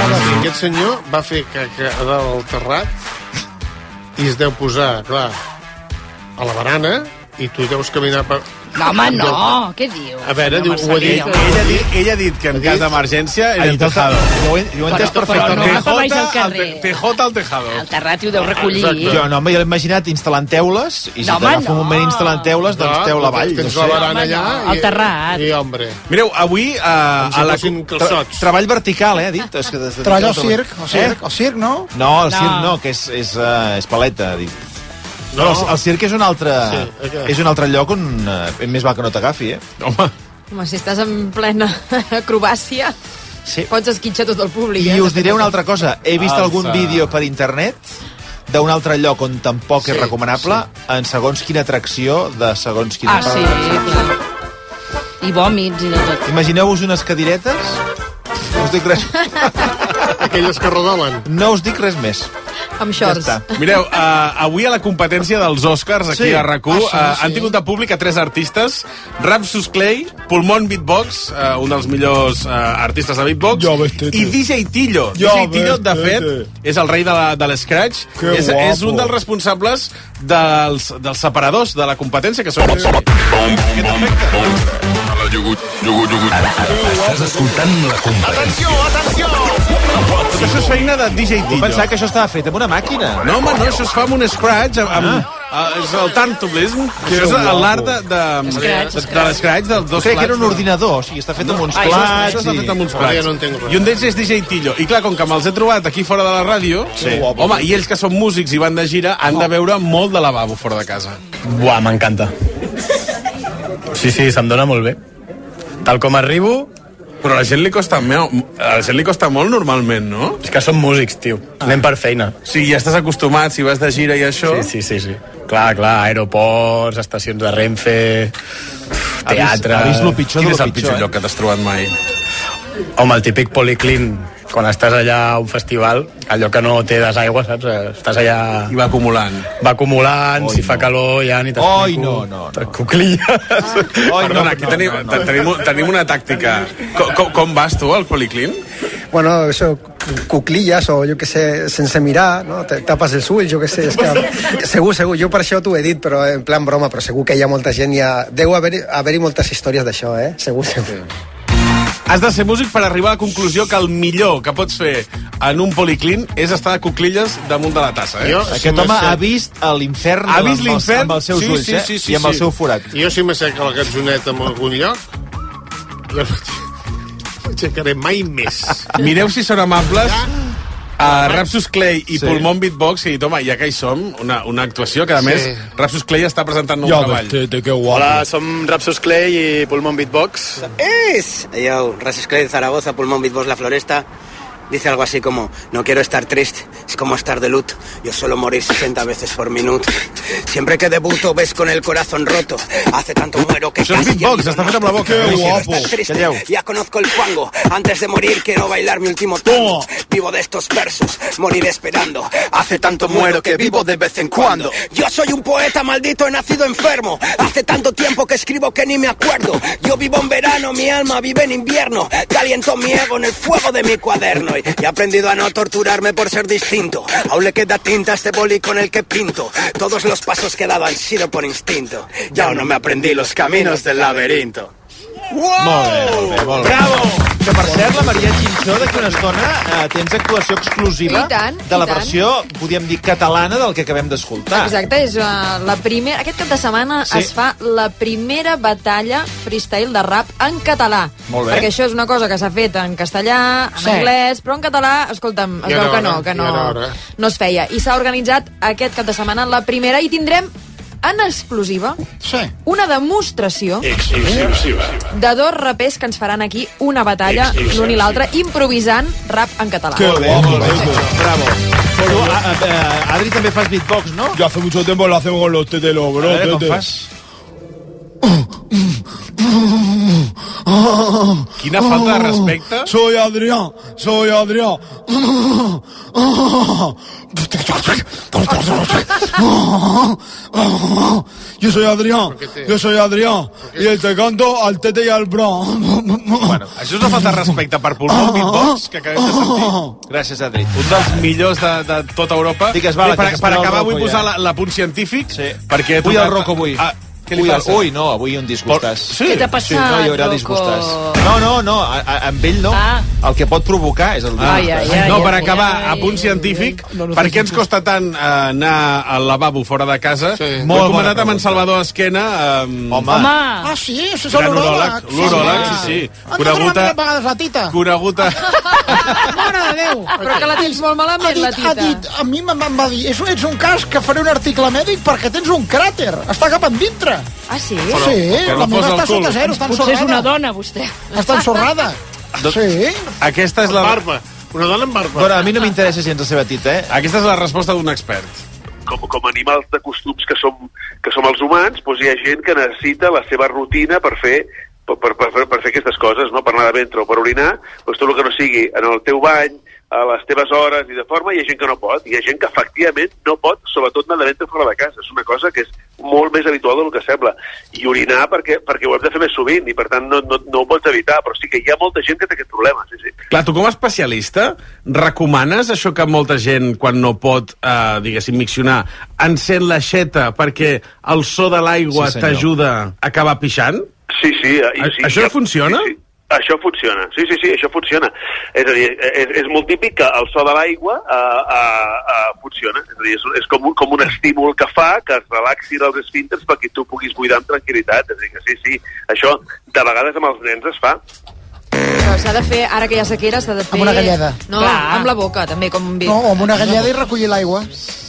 Aquest senyor va fer caca a dalt del terrat i es deu posar, clar, a la barana i tu deus caminar per... No, home, no, què diu? A veure, diu, ho ha dit. Ella ha dit que en cas d'emergència era el tejado. Jo ho he entès perfectament. TJ al tejado. El terrat ho deu recollir. Jo no, m'he imaginat instal·lant teules, i si t'agafa un moment instal·lant teules, doncs teula avall. Tens la barana allà el terrat. i hombre. Mireu, avui... Treball vertical, ha dit. Treball al circ, o circ, no? No, el circ no, que és paleta, ha dit. No, el circ és un altre lloc on més val que no t'agafi, Home, si estàs en plena acrobàcia, pots esquitxar tot el públic. I us diré una altra cosa. He vist algun vídeo per internet d'un altre lloc on tampoc és recomanable, en segons quina atracció de segons quina... Ah, sí, clar. I vòmits i de tot. Imagineu-vos unes cadiretes... No us dic res. Aquelles que rodolen. No us dic res més. Amb shorts. Ja mireu, avui a la competència dels Oscars aquí a RAC1 han tingut de públic a 3 artistes: Rapsus Clay, Pulmón Beatbox, un dels millors artistes de beatbox, i DJ Tillo. DJ Tillo, de fet, és el rei de l'Scratch. És un dels responsables dels separadors de la competència, que són els... Estàs escoltant la competència. Atenció! Tot això és feina de DJ Tillo. Pensava que això estava fet amb una màquina. No, home, no, això es fa amb un scratch, és el tantublism, això és l'art de l'escratch dels dos plats. Crec que era un ordinador, o sigui, està fet amb uns plats. Això està fet amb uns plats. I un d'ells és DJ Tillo. I clar, com que me'ls he trobat aquí fora de la ràdio, home, i ells que són músics i van de gira, han de veure molt de lavabo fora de casa. Buah, m'encanta. Sí, se'm dona molt bé. Tal com arribo... Però a la gent li costa molt normalment, no? És que som músics, tio. Anem per feina. Sí, ja estàs acostumat, si vas de gira i això... Sí. Clar, aeroports, estacions de Renfe, teatre... Ha vist lo pitjor de lo pitjor. Quin és el pitjor lloc que t'has trobat mai? Home, el típic policlín, quan estàs allà a un festival, allò que no té desaigua, saps? Estàs allà... I va acumulant. Si fa calor ja ni t'explico. No. Cuclilles. Perdona, aquí tenim una tàctica. Com vas tu al policlín? Bueno, eso, cuclillas o yo que sé, sense mirar, ¿no? Te tapes els ulls, jo que sé, és que... Segur, jo per això t'ho he dit, però en plan broma, però segur que hi ha molta gent, deu haver-hi moltes històries d'això, Segur. Has de ser músic per arribar a la conclusió que el millor que pots fer en un policlín és estar de cuclilles damunt de la tassa, Aquest home ha vist l'infern amb els seus ulls, i amb el seu forat. Jo si m'asseca la gatzoneta en algun lloc, no aixecaré mai més. Mireu si són amables Rapsus Clay i Pulmón Beatbox, i home, ja que hi som, una actuació que a més Rapsus Clay està presentant nou treball. Hola, som Rapsus Clay y Pulmón Beatbox. Yo, Rapsus Clay de Zaragoza, Pulmón Beatbox La Floresta. Dice algo así como: no quiero estar triste, es como estar de luto. Yo suelo morir 60 veces por minuto. Siempre que debuto ves con el corazón roto. Hace tanto muero que casi beatbox, està fet amb la boca. Que guapo. Ya conozco el fango. Antes de morir quiero bailar mi último tango. Vivo de estos versos, morir esperando. Hace tanto muero que vivo de vez en cuando. Yo soy un poeta maldito, he nacido enfermo. Hace tanto tiempo que escribo que ni me acuerdo. Yo vivo en verano, mi alma vive en invierno. Caliento mi ego en el fuego de mi cuaderno. Y he aprendido a no torturarme por ser distinto. Aún le queda tinta a este boli con el que pinto. Todos los pasos que he dado han sido por instinto. Ya aún no me aprendí los caminos del laberinto. Molt bé. Bravo! Que per cert, la Maria Chinchó, d'aquí una estona, tens actuació exclusiva de la versió, podríem dir, catalana del que acabem d'escoltar. Exacte, és la primera... Aquest cap de setmana es fa la primera batalla freestyle de rap en català. Molt bé. Perquè això és una cosa que s'ha fet en castellà, en anglès, però en català, escolta'm, es veu que no es feia. I s'ha organitzat aquest cap de setmana la primera i tindrem en exclusiva una demostració de dos rapers que ens faran aquí una batalla l'un i l'altre improvisant rap en català. Que bé, bravo. Tu, Adri, també fas beatbox, ¿no? Yo hace mucho tiempo lo hacemos con los tetelos, bro. A ver, ¿cómo fas? Quina falta de respecte. Soy Adrián. Yo soy Adrián. Y te canto al Tete y al Bron. Bueno, això és una falta de respecte per pulmó, beatbox, que acabem de sentir. Gràcies, Adri. Un dels millors de tota Europa. Digues, va, per acabar vull posar l'apunt científic, perquè... Vull el Rocco avui. Què li passa? Ui, no, avui un disgustàs. Sí? Què t'ha passat, sí, no, hi haurà disgustàs. No, amb ell no. El que pot provocar és el disgustàs. No, per acabar, a punt científic, per què ens costa tant anar al lavabo fora de casa? Ho he comentat amb en Salvador Esquena. Home! Ah, sí? Això és l'uròleg. L'uròleg, sí. Coneguta. Mare de Déu! Però que la tens molt malament, la tita. A mi em va dir, ets un cas que faré un article mèdic perquè tens un cràter. Està cap endintre. Ah, sí? Sí, la meva està sota zero, està ensorrada. Potser és una dona, vostè. Està ensorrada. Sí. Aquesta és la... Barba. Una dona amb barba. Bueno, a mi no m'interessa gens la seva tita, Aquesta és la resposta d'un expert. Com animals de costums que som els humans, doncs hi ha gent que necessita la seva rutina per fer aquestes coses, no? Per anar de ventre o per orinar, doncs tot el que no sigui en el teu bany, a les teves hores i de forma, hi ha gent que no pot. Hi ha gent que efectivament no pot, sobretot anar de ventre fora de casa. És una cosa que és molt més habitual del que sembla. I orinar perquè ho hem de fer més sovint i per tant no ho pots evitar, però sí que hi ha molta gent que té aquest problema. Sí. Clar, tu com a especialista recomanes això que molta gent quan no pot, diguéssim, miccionar, encén l'aixeta perquè el so de l'aigua t'ajuda a acabar pixant? Sí. Això funciona? Sí. Això funciona, sí, això funciona. És a dir, és molt típic que el so de l'aigua funciona. És a dir, és com un estímul que fa que es relaxin els esfínters perquè tu puguis buidar amb tranquil·litat. És a dir, que sí, això de vegades amb els nens es fa. Però s'ha de fer, ara que hi ha sequera, s'ha de fer... Amb una galleda. No, amb la boca, també, com... No, amb una galleda i recollir l'aigua.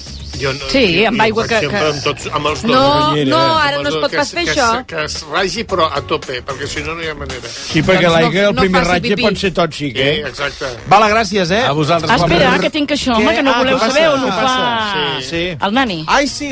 Sí, amb aigua que... Amb els dos. No, ara no es pot pas fer això. Que es ragi, però a tope, perquè si no, no hi ha manera. Sí, perquè l'aigua, el primer ratge pot ser tòxic, Exacte. Vala, gràcies, A vosaltres. Espera, que tinc això, home, que no voleu saber on ho fa el nani. Ai, sí,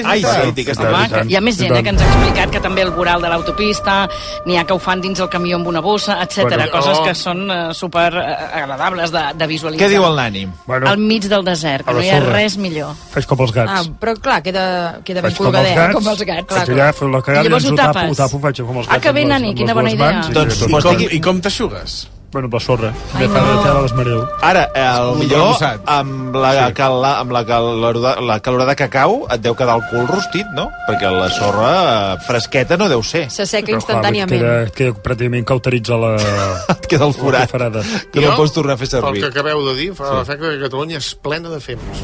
hi ha més gent que ens ha explicat que també el voral de l'autopista, n'hi ha que ho fan dins el camió amb una bossa, etc. Coses que són super agradables de visualitzar. Què diu el nani? Al mig del desert, que no hi ha res millor. Faig com els gats. Però clar, queda ben colgadet. Com els gats. I llavors ho tapes. Ho tapo, faig com els gats. Que bé, nani, quina bona idea. I com t'aixugues? Bueno, amb la sorra. Les mareu. Ara, millor amb la calorada que cau et deu quedar el cul rostit, no? Perquè la sorra fresqueta no deu ser. S'asseca instantàniament. Et queda pràcticament cauteritza la... Et queda el forat. Que no pots tornar a fer servir. El que acabeu de dir fa l'efecte que Catalunya és plena de fems.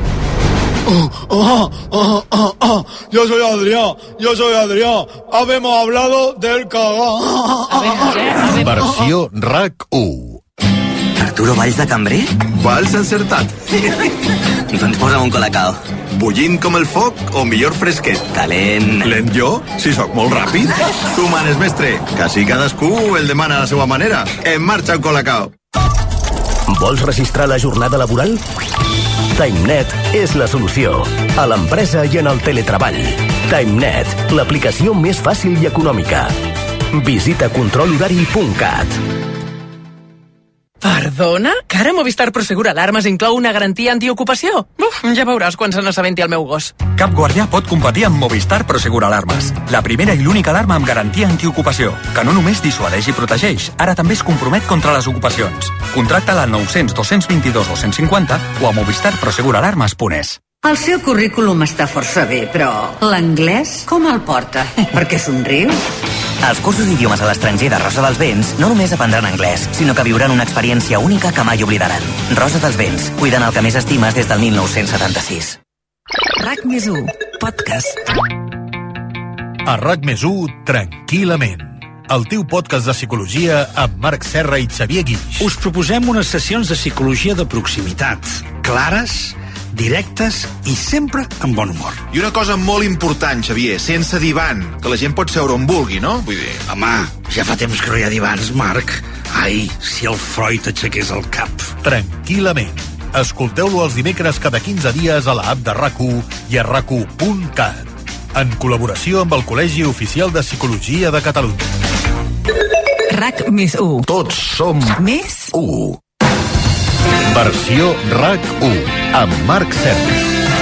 Yo soy Adrián. Habemos hablado del cagán. Versió RAC1. Arturo Valls de cambrer? Valls encertat. Doncs posa'm un colacao. Bullint com el foc o millor fresquet? Calent. Lent jo? Si sóc molt ràpid. Tu manes, mestre. Quasi cadascú el demana a la seva manera. En marxa un colacao. Vols registrar la jornada laboral? TimeNet és la solució. A l'empresa i en el teletreball. TimeNet, l'aplicació més fàcil i econòmica. Visita controlhorari.cat. Perdona? Que ara Movistar Prosegur Alarmes inclou una garantia antiocupació? Ja veuràs quan se n'assabenti el meu gos. Cap guardià pot competir amb Movistar Prosegur Alarmes. La primera i l'única alarma amb garantia antiocupació, que no només dissuadeix i protegeix, ara també es compromet contra les ocupacions. Contracta-la al 900 222 250 o a movistarproseguralarmes.es. El seu currículum està força bé, però l'anglès com el porta? Perquè somriu? Als cursos d'idiomes a l'estranger de Rosa dels Vents no només aprendran anglès, sinó que viuran una experiència única que mai oblidaran. Rosa dels Vents, cuidant el que més estimes des del 1976. RAC+1, podcast. A RAC+1, tranquil·lament. El teu podcast de psicologia amb Marc Serra i Xavier Guix. Us proposem unes sessions de psicologia de proximitat, clares, directes i sempre amb bon humor. I una cosa molt important, Xavier, sense divan, que la gent pot seure on vulgui, no? Vull dir... Home, ja fa temps que no hi ha divans, Marc. Ai, si el Freud aixequés el cap. Tranquil·lament. Escolteu-lo els dimecres cada 15 dies a l'app de RAC1 i a RAC1.cat. en col·laboració amb el Col·legi Oficial de Psicologia de Catalunya. RAC més 1. Tots som més 1. Versió RAC 1, amb Marc Sergi.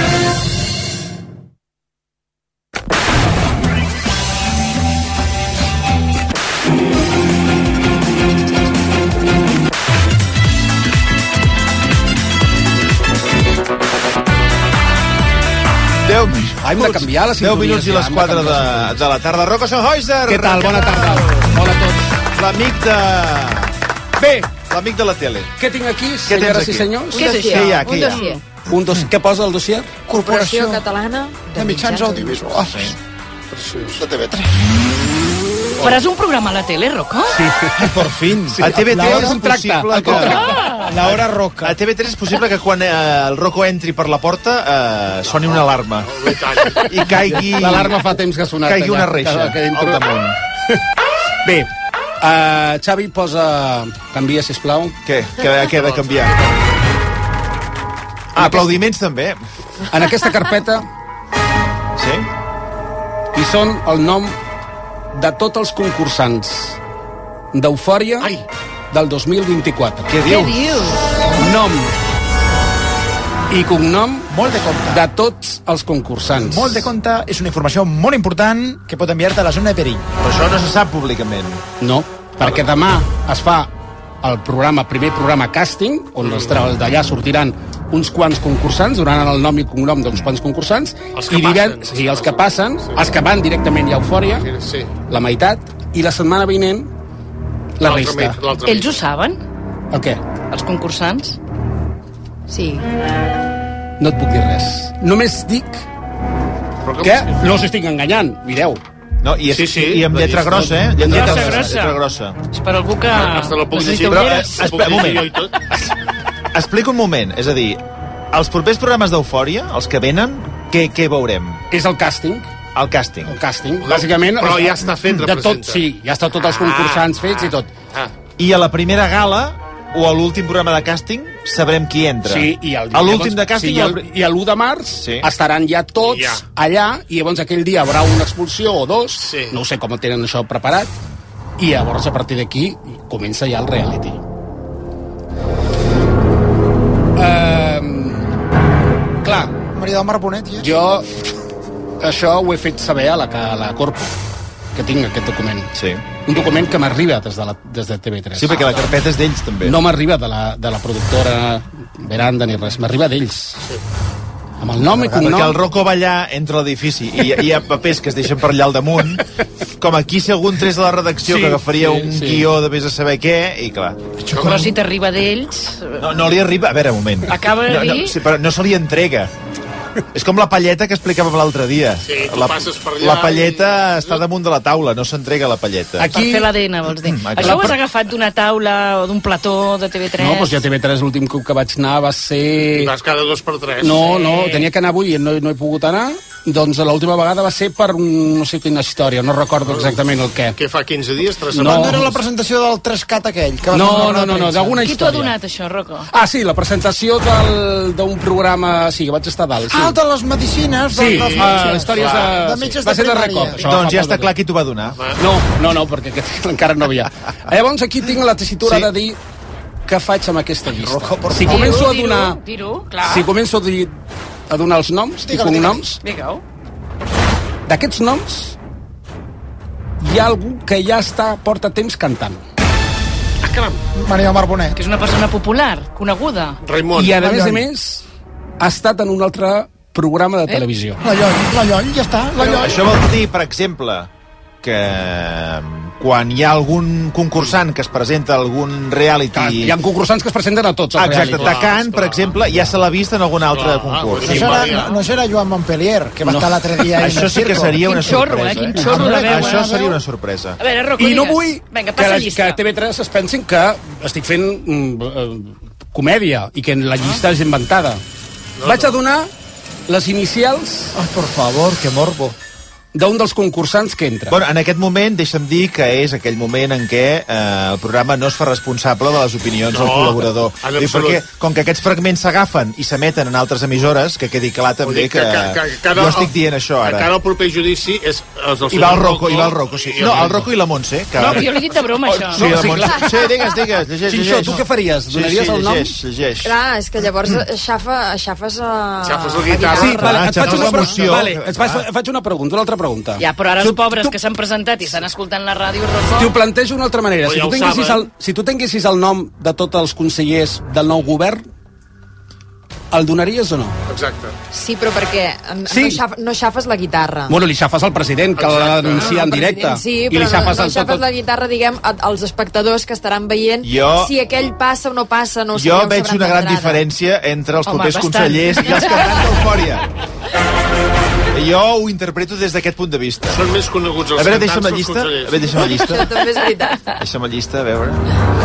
Hem de canviar la 10 minuts i les 4 de la tarda. Rocco Sennhäuser! Què tal? Bona tarda. Hola a tots. L'amic de... Bé. L'amic de la tele. Què tinc aquí, Què senyores tens aquí? i senyors? Què és això? Què hi ha? Un dossier. Què posa el dossier? Corporació Catalana de Mitjans Audiovisuals. De TV3. Faràs un programa a la tele, Rocco? Sí, por fin. A TV3 és possible que... La hora Roca. A TV3 és possible que quan el Rocco entri per la porta soni una alarma. I caigui... L'alarma fa temps que ha sonat. Caigui una reixa al damunt. Bé, Xavi, canvia, sisplau. Què ha de canviar? Aplaudiments també. En aquesta carpeta... Sí? Hi són el nom de tots els concursants d'Eufòria del 2024. Què dius? Nom i cognom molt de compte de tots els concursants. Molt de compte, és una informació molt important que pot enviar-te a la zona de perill. Però això no se sap públicament. No, perquè demà es fa el primer programa càsting, on d'allà sortiran uns quants concursants, donaran el nom i cognom d'uns quants concursants, els que passen, els que van directament a Eufòria, la meitat, i la setmana vinent la resta. Ells ho saben? El què? Els concursants? Sí. No et puc dir res. Només dic que no us estic enganyant, mireu. No, i amb lletra grossa, eh? Lletra grossa. És per algú que necessita ulleres. Un moment. Explica un moment. És a dir, els propers programes d'Eufòria, els que venen, què veurem? És el càsting. El càsting. Bàsicament... Però ja està fet, representa. Sí, ja està tots els concursants fets i tot. I a la primera gala, o a l'últim programa de càsting, sabrem qui entra. Sí, i a l'últim de càsting... I l'1 de març estaran ja tots allà, i llavors aquell dia haurà una expulsió o dos, no sé com tenen això preparat, i llavors a partir d'aquí comença ja el reality. Clar, Maria del Mar Bonet, jo això ho he fet saber a la Corpo, que tinc aquest document. Sí. Un document que m'arriba des de TV3. Sí, perquè la carpeta és d'ells, també. No m'arriba de la productora Veranda ni res, m'arriba d'ells. Sí. Amb el nom i cognom... Perquè el Rocco va allà entre l'edifici i hi ha papers que es deixen per allà al damunt, com aquí si algú entrés a la redacció que agafaria un guió de vés a saber què, i clar... Però si t'arriba d'ells... No li arriba... A veure, un moment. Acaba de dir... Però no se li entrega. És com la palleta que explicàvem l'altre dia. Sí, tu passes per allà... La palleta està damunt de la taula, no s'entrega la palleta. Per fer l'ADN, vols dir. Això ho has agafat d'una taula o d'un plató de TV3? No, doncs ja TV3 l'últim cop que vaig anar va ser... I vas cada 2 per 3. No, tenia que anar avui i no he pogut anar. Doncs l'última vegada va ser per no sé quina història, no recordo exactament el què. Què fa 15 dies, 3 setmanes? No era la presentació del 3CAT aquell? Que no, d'alguna història. Qui t'ho ha donat, això, Rocco? Ah, sí, la presentació d'un programa... Sí, que vaig estar dalt. Ah, de les medicines? Sí, històries de metges de primària. Doncs ja està clar qui t'ho va donar. No, perquè encara no havia. Llavors aquí tinc la tessitura de dir què faig amb aquesta llista. Si començo a donar... Si començo a donar els noms i cognoms, d'aquests noms hi ha algú que ja porta temps cantant. Maria del Mar Bonet. Que és una persona popular, coneguda. Raimon. I a més ha estat en un altre programa de televisió. La Lloll, ja està. Això vol dir, per exemple, que quan hi ha algun concursant que es presenta a algun reality... Hi ha concursants que es presenten a tots els realities. Exacte, Tacant, per exemple, ja se l'ha vist en algun altre concurs. No serà Joan Montpellier, que va estar l'altre dia en el circo. Això sí que seria una sorpresa. Quin xorro de veu. Això seria una sorpresa. A veure, Rocco, I no vull que TV3 es pensin que estic fent comèdia i que la llista és inventada. Vaig a donar les inicials... Ai, por favor, que morbo. d'un dels concursants que entra. Bueno, en aquest moment, deixa'm dir que és aquell moment en què el programa no es fa responsable de les opinions del col·laborador. Perquè, com que aquests fragments s'agafen i s'emeten en altres emissores, que quedi clar també que jo estic dient això ara. Encara el proper judici és... I va el Rocco, sí. No, el Rocco i la Montse. No, jo l'he dit de broma, això. Sí, la Montse. Sí, digues, llegeix. Xinxó, tu què faries? Donaries el nom? Llegeix. Clar, és que llavors aixafes la guitarra. Sí, et faig una pregunta, una altra pregunta. Ja, però ara els pobres que s'han presentat i estan escoltant la ràdio, Rocco... T'ho plantejo d'una altra manera. Si tu tinguessis el nom de tots els consellers del nou govern, el donaries o no? Exacte. Sí, però perquè no xafes la guitarra. Bueno, li xafes al president, que l'ha denunciat en directe. Sí, però no xafes la guitarra, diguem, als espectadors que estaran veient si aquell passa o no passa. Jo veig una gran diferència entre els propers consellers i els cantants d'Eufòria. Jo ho interpreto des d'aquest punt de vista. Són més coneguts els cantants que els consellers. A veure, deixa'm la llista. Això també és veritat. Deixa'm la llista, a veure.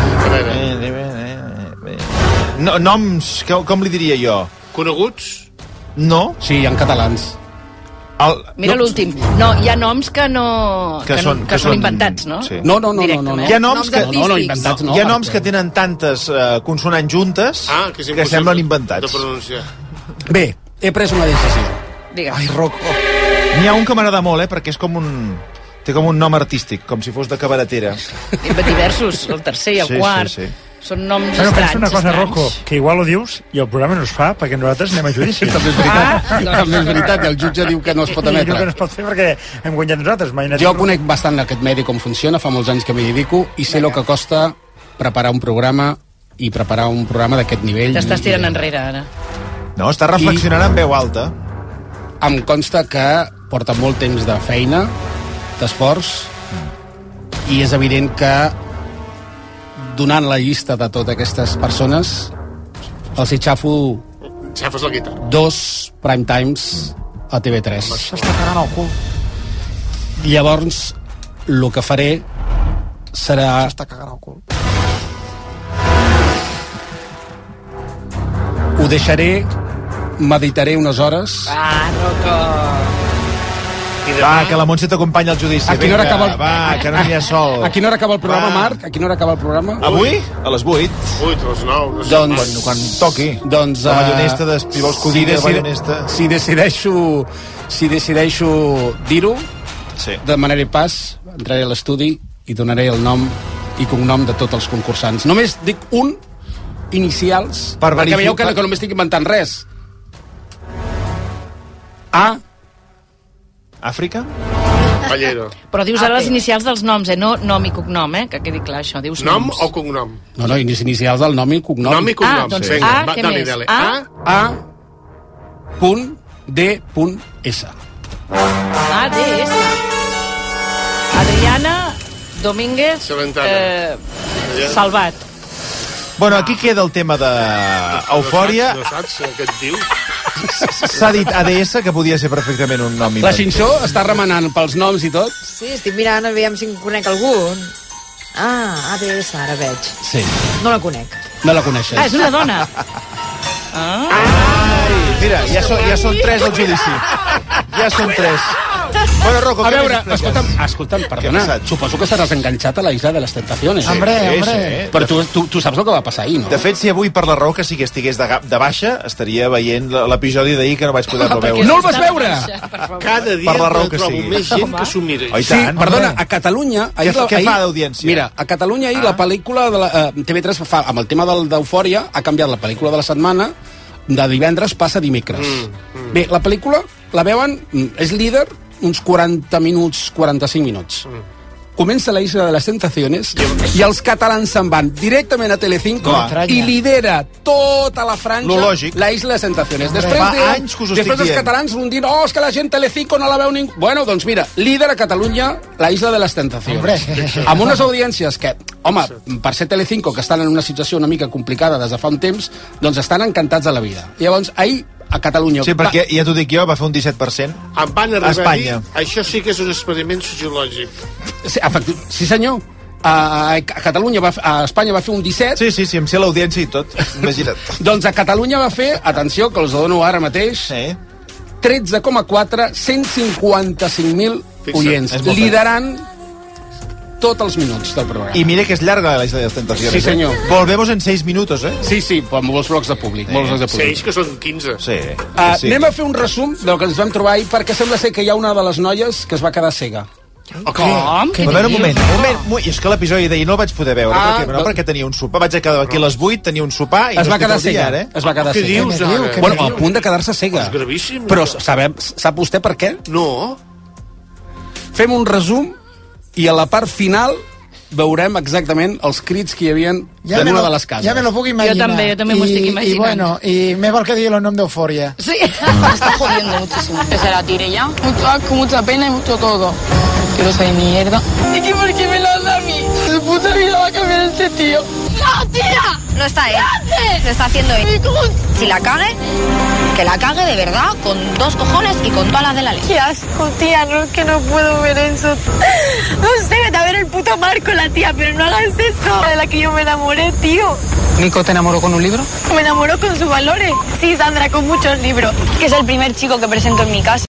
Noms, com li diria jo? Coneguts? No. Sí, en catalans. Mira l'últim. No, hi ha noms que són inventats, no? Sí. No. Hi ha noms que inventats no. Hi ha noms que tenen tantes consonants juntes que semblen inventats. De pronunciar. Bé, he pres una decisió. Digue'm. Ai, Rocco. N'hi ha un que m'agrada molt, perquè és com un... Té com un nom artístic, com si fos de cabaretera. Diversos, el tercer i el quart. Sí. Són noms estranys. Pensa una cosa, Rocco, que igual ho dius i el programa no es fa perquè nosaltres anem a judici. També és veritat. També és veritat, i el jutge diu que no es pot emetre. Diu que no es pot fer perquè hem guanyat nosaltres. Jo conec bastant aquest medi com funciona, fa molts anys que m'hi dedico, i sé el que costa preparar un programa d'aquest nivell. T'estàs tirant enrere, ara. No, està reflexionant en veu alta. Em consta que porta molt temps de feina, d'esforç, i és evident que donant la llista de totes aquestes persones els hi xafo xafes la guitarra. 2 prime times a TV3. S'està cagant el cul. Llavors el que faré serà... S'està cagant el cul. Ho deixaré, meditaré unes hores. Rocco. Va, que la Montse t'acompanya al judici. A quina hora acaba el... Va, que no n'hi ha sol. A quina hora acaba el programa, Marc? A quina hora acaba el programa? Avui? A les 8. 8, a les 9. No sé. Doncs... Quan toqui. Doncs... La ballonesta d'Espivós Codina, ballonesta... Si decideixo dir-ho, de manera pas, entraré a l'estudi i donaré el nom i cognom de tots els concursants. Només dic un, inicials, perquè veieu que no m'estic inventant res. Àfrica? Ballero. Però dius ara les inicials dels noms, no nom i cognom, que quedi clar això. Dius nom noms. o cognom? No, inicials del nom i cognom. Nom i cognom. Doncs Vinga, què més? A.D.S. A.D.S. Adriana Domínguez Salvat. Bueno, aquí queda el tema d'Eufòria. No saps què et diu? S'ha dit ADS, que podia ser perfectament un nom inventat. La Xinxó està remenant pels noms i tot? Sí, estic mirant, aviam si en conec algun. ADS, ara veig. Sí. No la conec. No la coneixes. És una dona. Ai, mira, ja són 3 al judici. Ja són 3. Bueno, Rocco, a veure, escolta'm, perdona, suposo que estaràs enganxat a la Isla de les Tentaciones. Hombre. Però tu saps el que va passar ahir, no? De fet, si avui per la raó que sí que estigués de baixa, estaria veient l'episodi d'ahir que no vaig poder veure. No el vas veure? Cada dia trobo més gent que s'ho mira. Sí, perdona, a Catalunya... Què fa d'audiència? Mira, a Catalunya ahir la pel·lícula de TV3 amb el tema d'Eufòria ha canviat la pel·lícula de la setmana, de divendres passa a dimecres. Bé, la pel·lícula la veuen, és líder uns 40 minuts, 45 minuts. Comença la Isla de les Tentaciones i els catalans se'n van directament a Telecinco i lidera tota la franja la Isla de les Tentaciones. Després els catalans van dir és que la gent Telecinco no la veu ningú. Bueno, doncs mira, líder a Catalunya la Isla de les Tentaciones. Amb unes audiències que, home, per ser Telecinco, que estan en una situació una mica complicada des de fa un temps, doncs estan encantats de la vida. I llavors, ahir a Catalunya... Sí, perquè, ja t'ho dic jo, va fer un 17%. Em van arribar a dir, això sí que és un experiment sociològic. Sí, senyor. A Catalunya, a Espanya va fer un 17. Sí, em sé l'audiència i tot. Imagina't. Doncs a Catalunya va fer, atenció, que els dono ara mateix, 13,4, 155.000 oients, liderant tots els minuts del programa. I mira que és llarga la Isla de les Tentaciones. Sí, senyor. Volvemos en 6 minutos, eh? Sí, amb molts blocs de públic. 6, que són 15. Sí. Anem a fer un resum del que ens vam trobar ahir, perquè sembla ser que hi ha una de les noies que es va quedar cega. Com? A veure, un moment. I és que l'episodi d'ahir no el vaig poder veure, perquè tenia un sopar. Vaig acabar aquí a les 8, tenia un sopar i es va quedar cega. Es va quedar cega. Què dius, ara? Bueno, al punt de quedar-se cega. És gravíssim. Però sap vostè per què? No. Fem un resum i a la part final veurem exactament els crits que hi havia en una de les cases. Ja me lo puc imaginar. Jo també m'ho estic imaginant. Y me val que diga el nom d'Eufòria. Sí. Me está jodiendo muchísimo. Que se la tire ya. Mucho asco, mucha pena y mucho todo. Quiero ser mierda. ¿Y que por qué me lo hace a mí? De puta vida va a cambiar este tío. ¡No, tía! No está él. Lo está haciendo él. Si la cague, que la cague de verdad, con 2 cojones y con todas las de la ley. Qué asco, tía, no es que no puedo ver eso. No sé, vete a ver el puto Marco, la tía, pero no hagas eso. De la que yo me enamoré, tío. ¿Nico te enamoró con un libro? Me enamoró con sus valores. Sí, Sandra, con muchos libros. Que es el primer chico que presento en mi casa.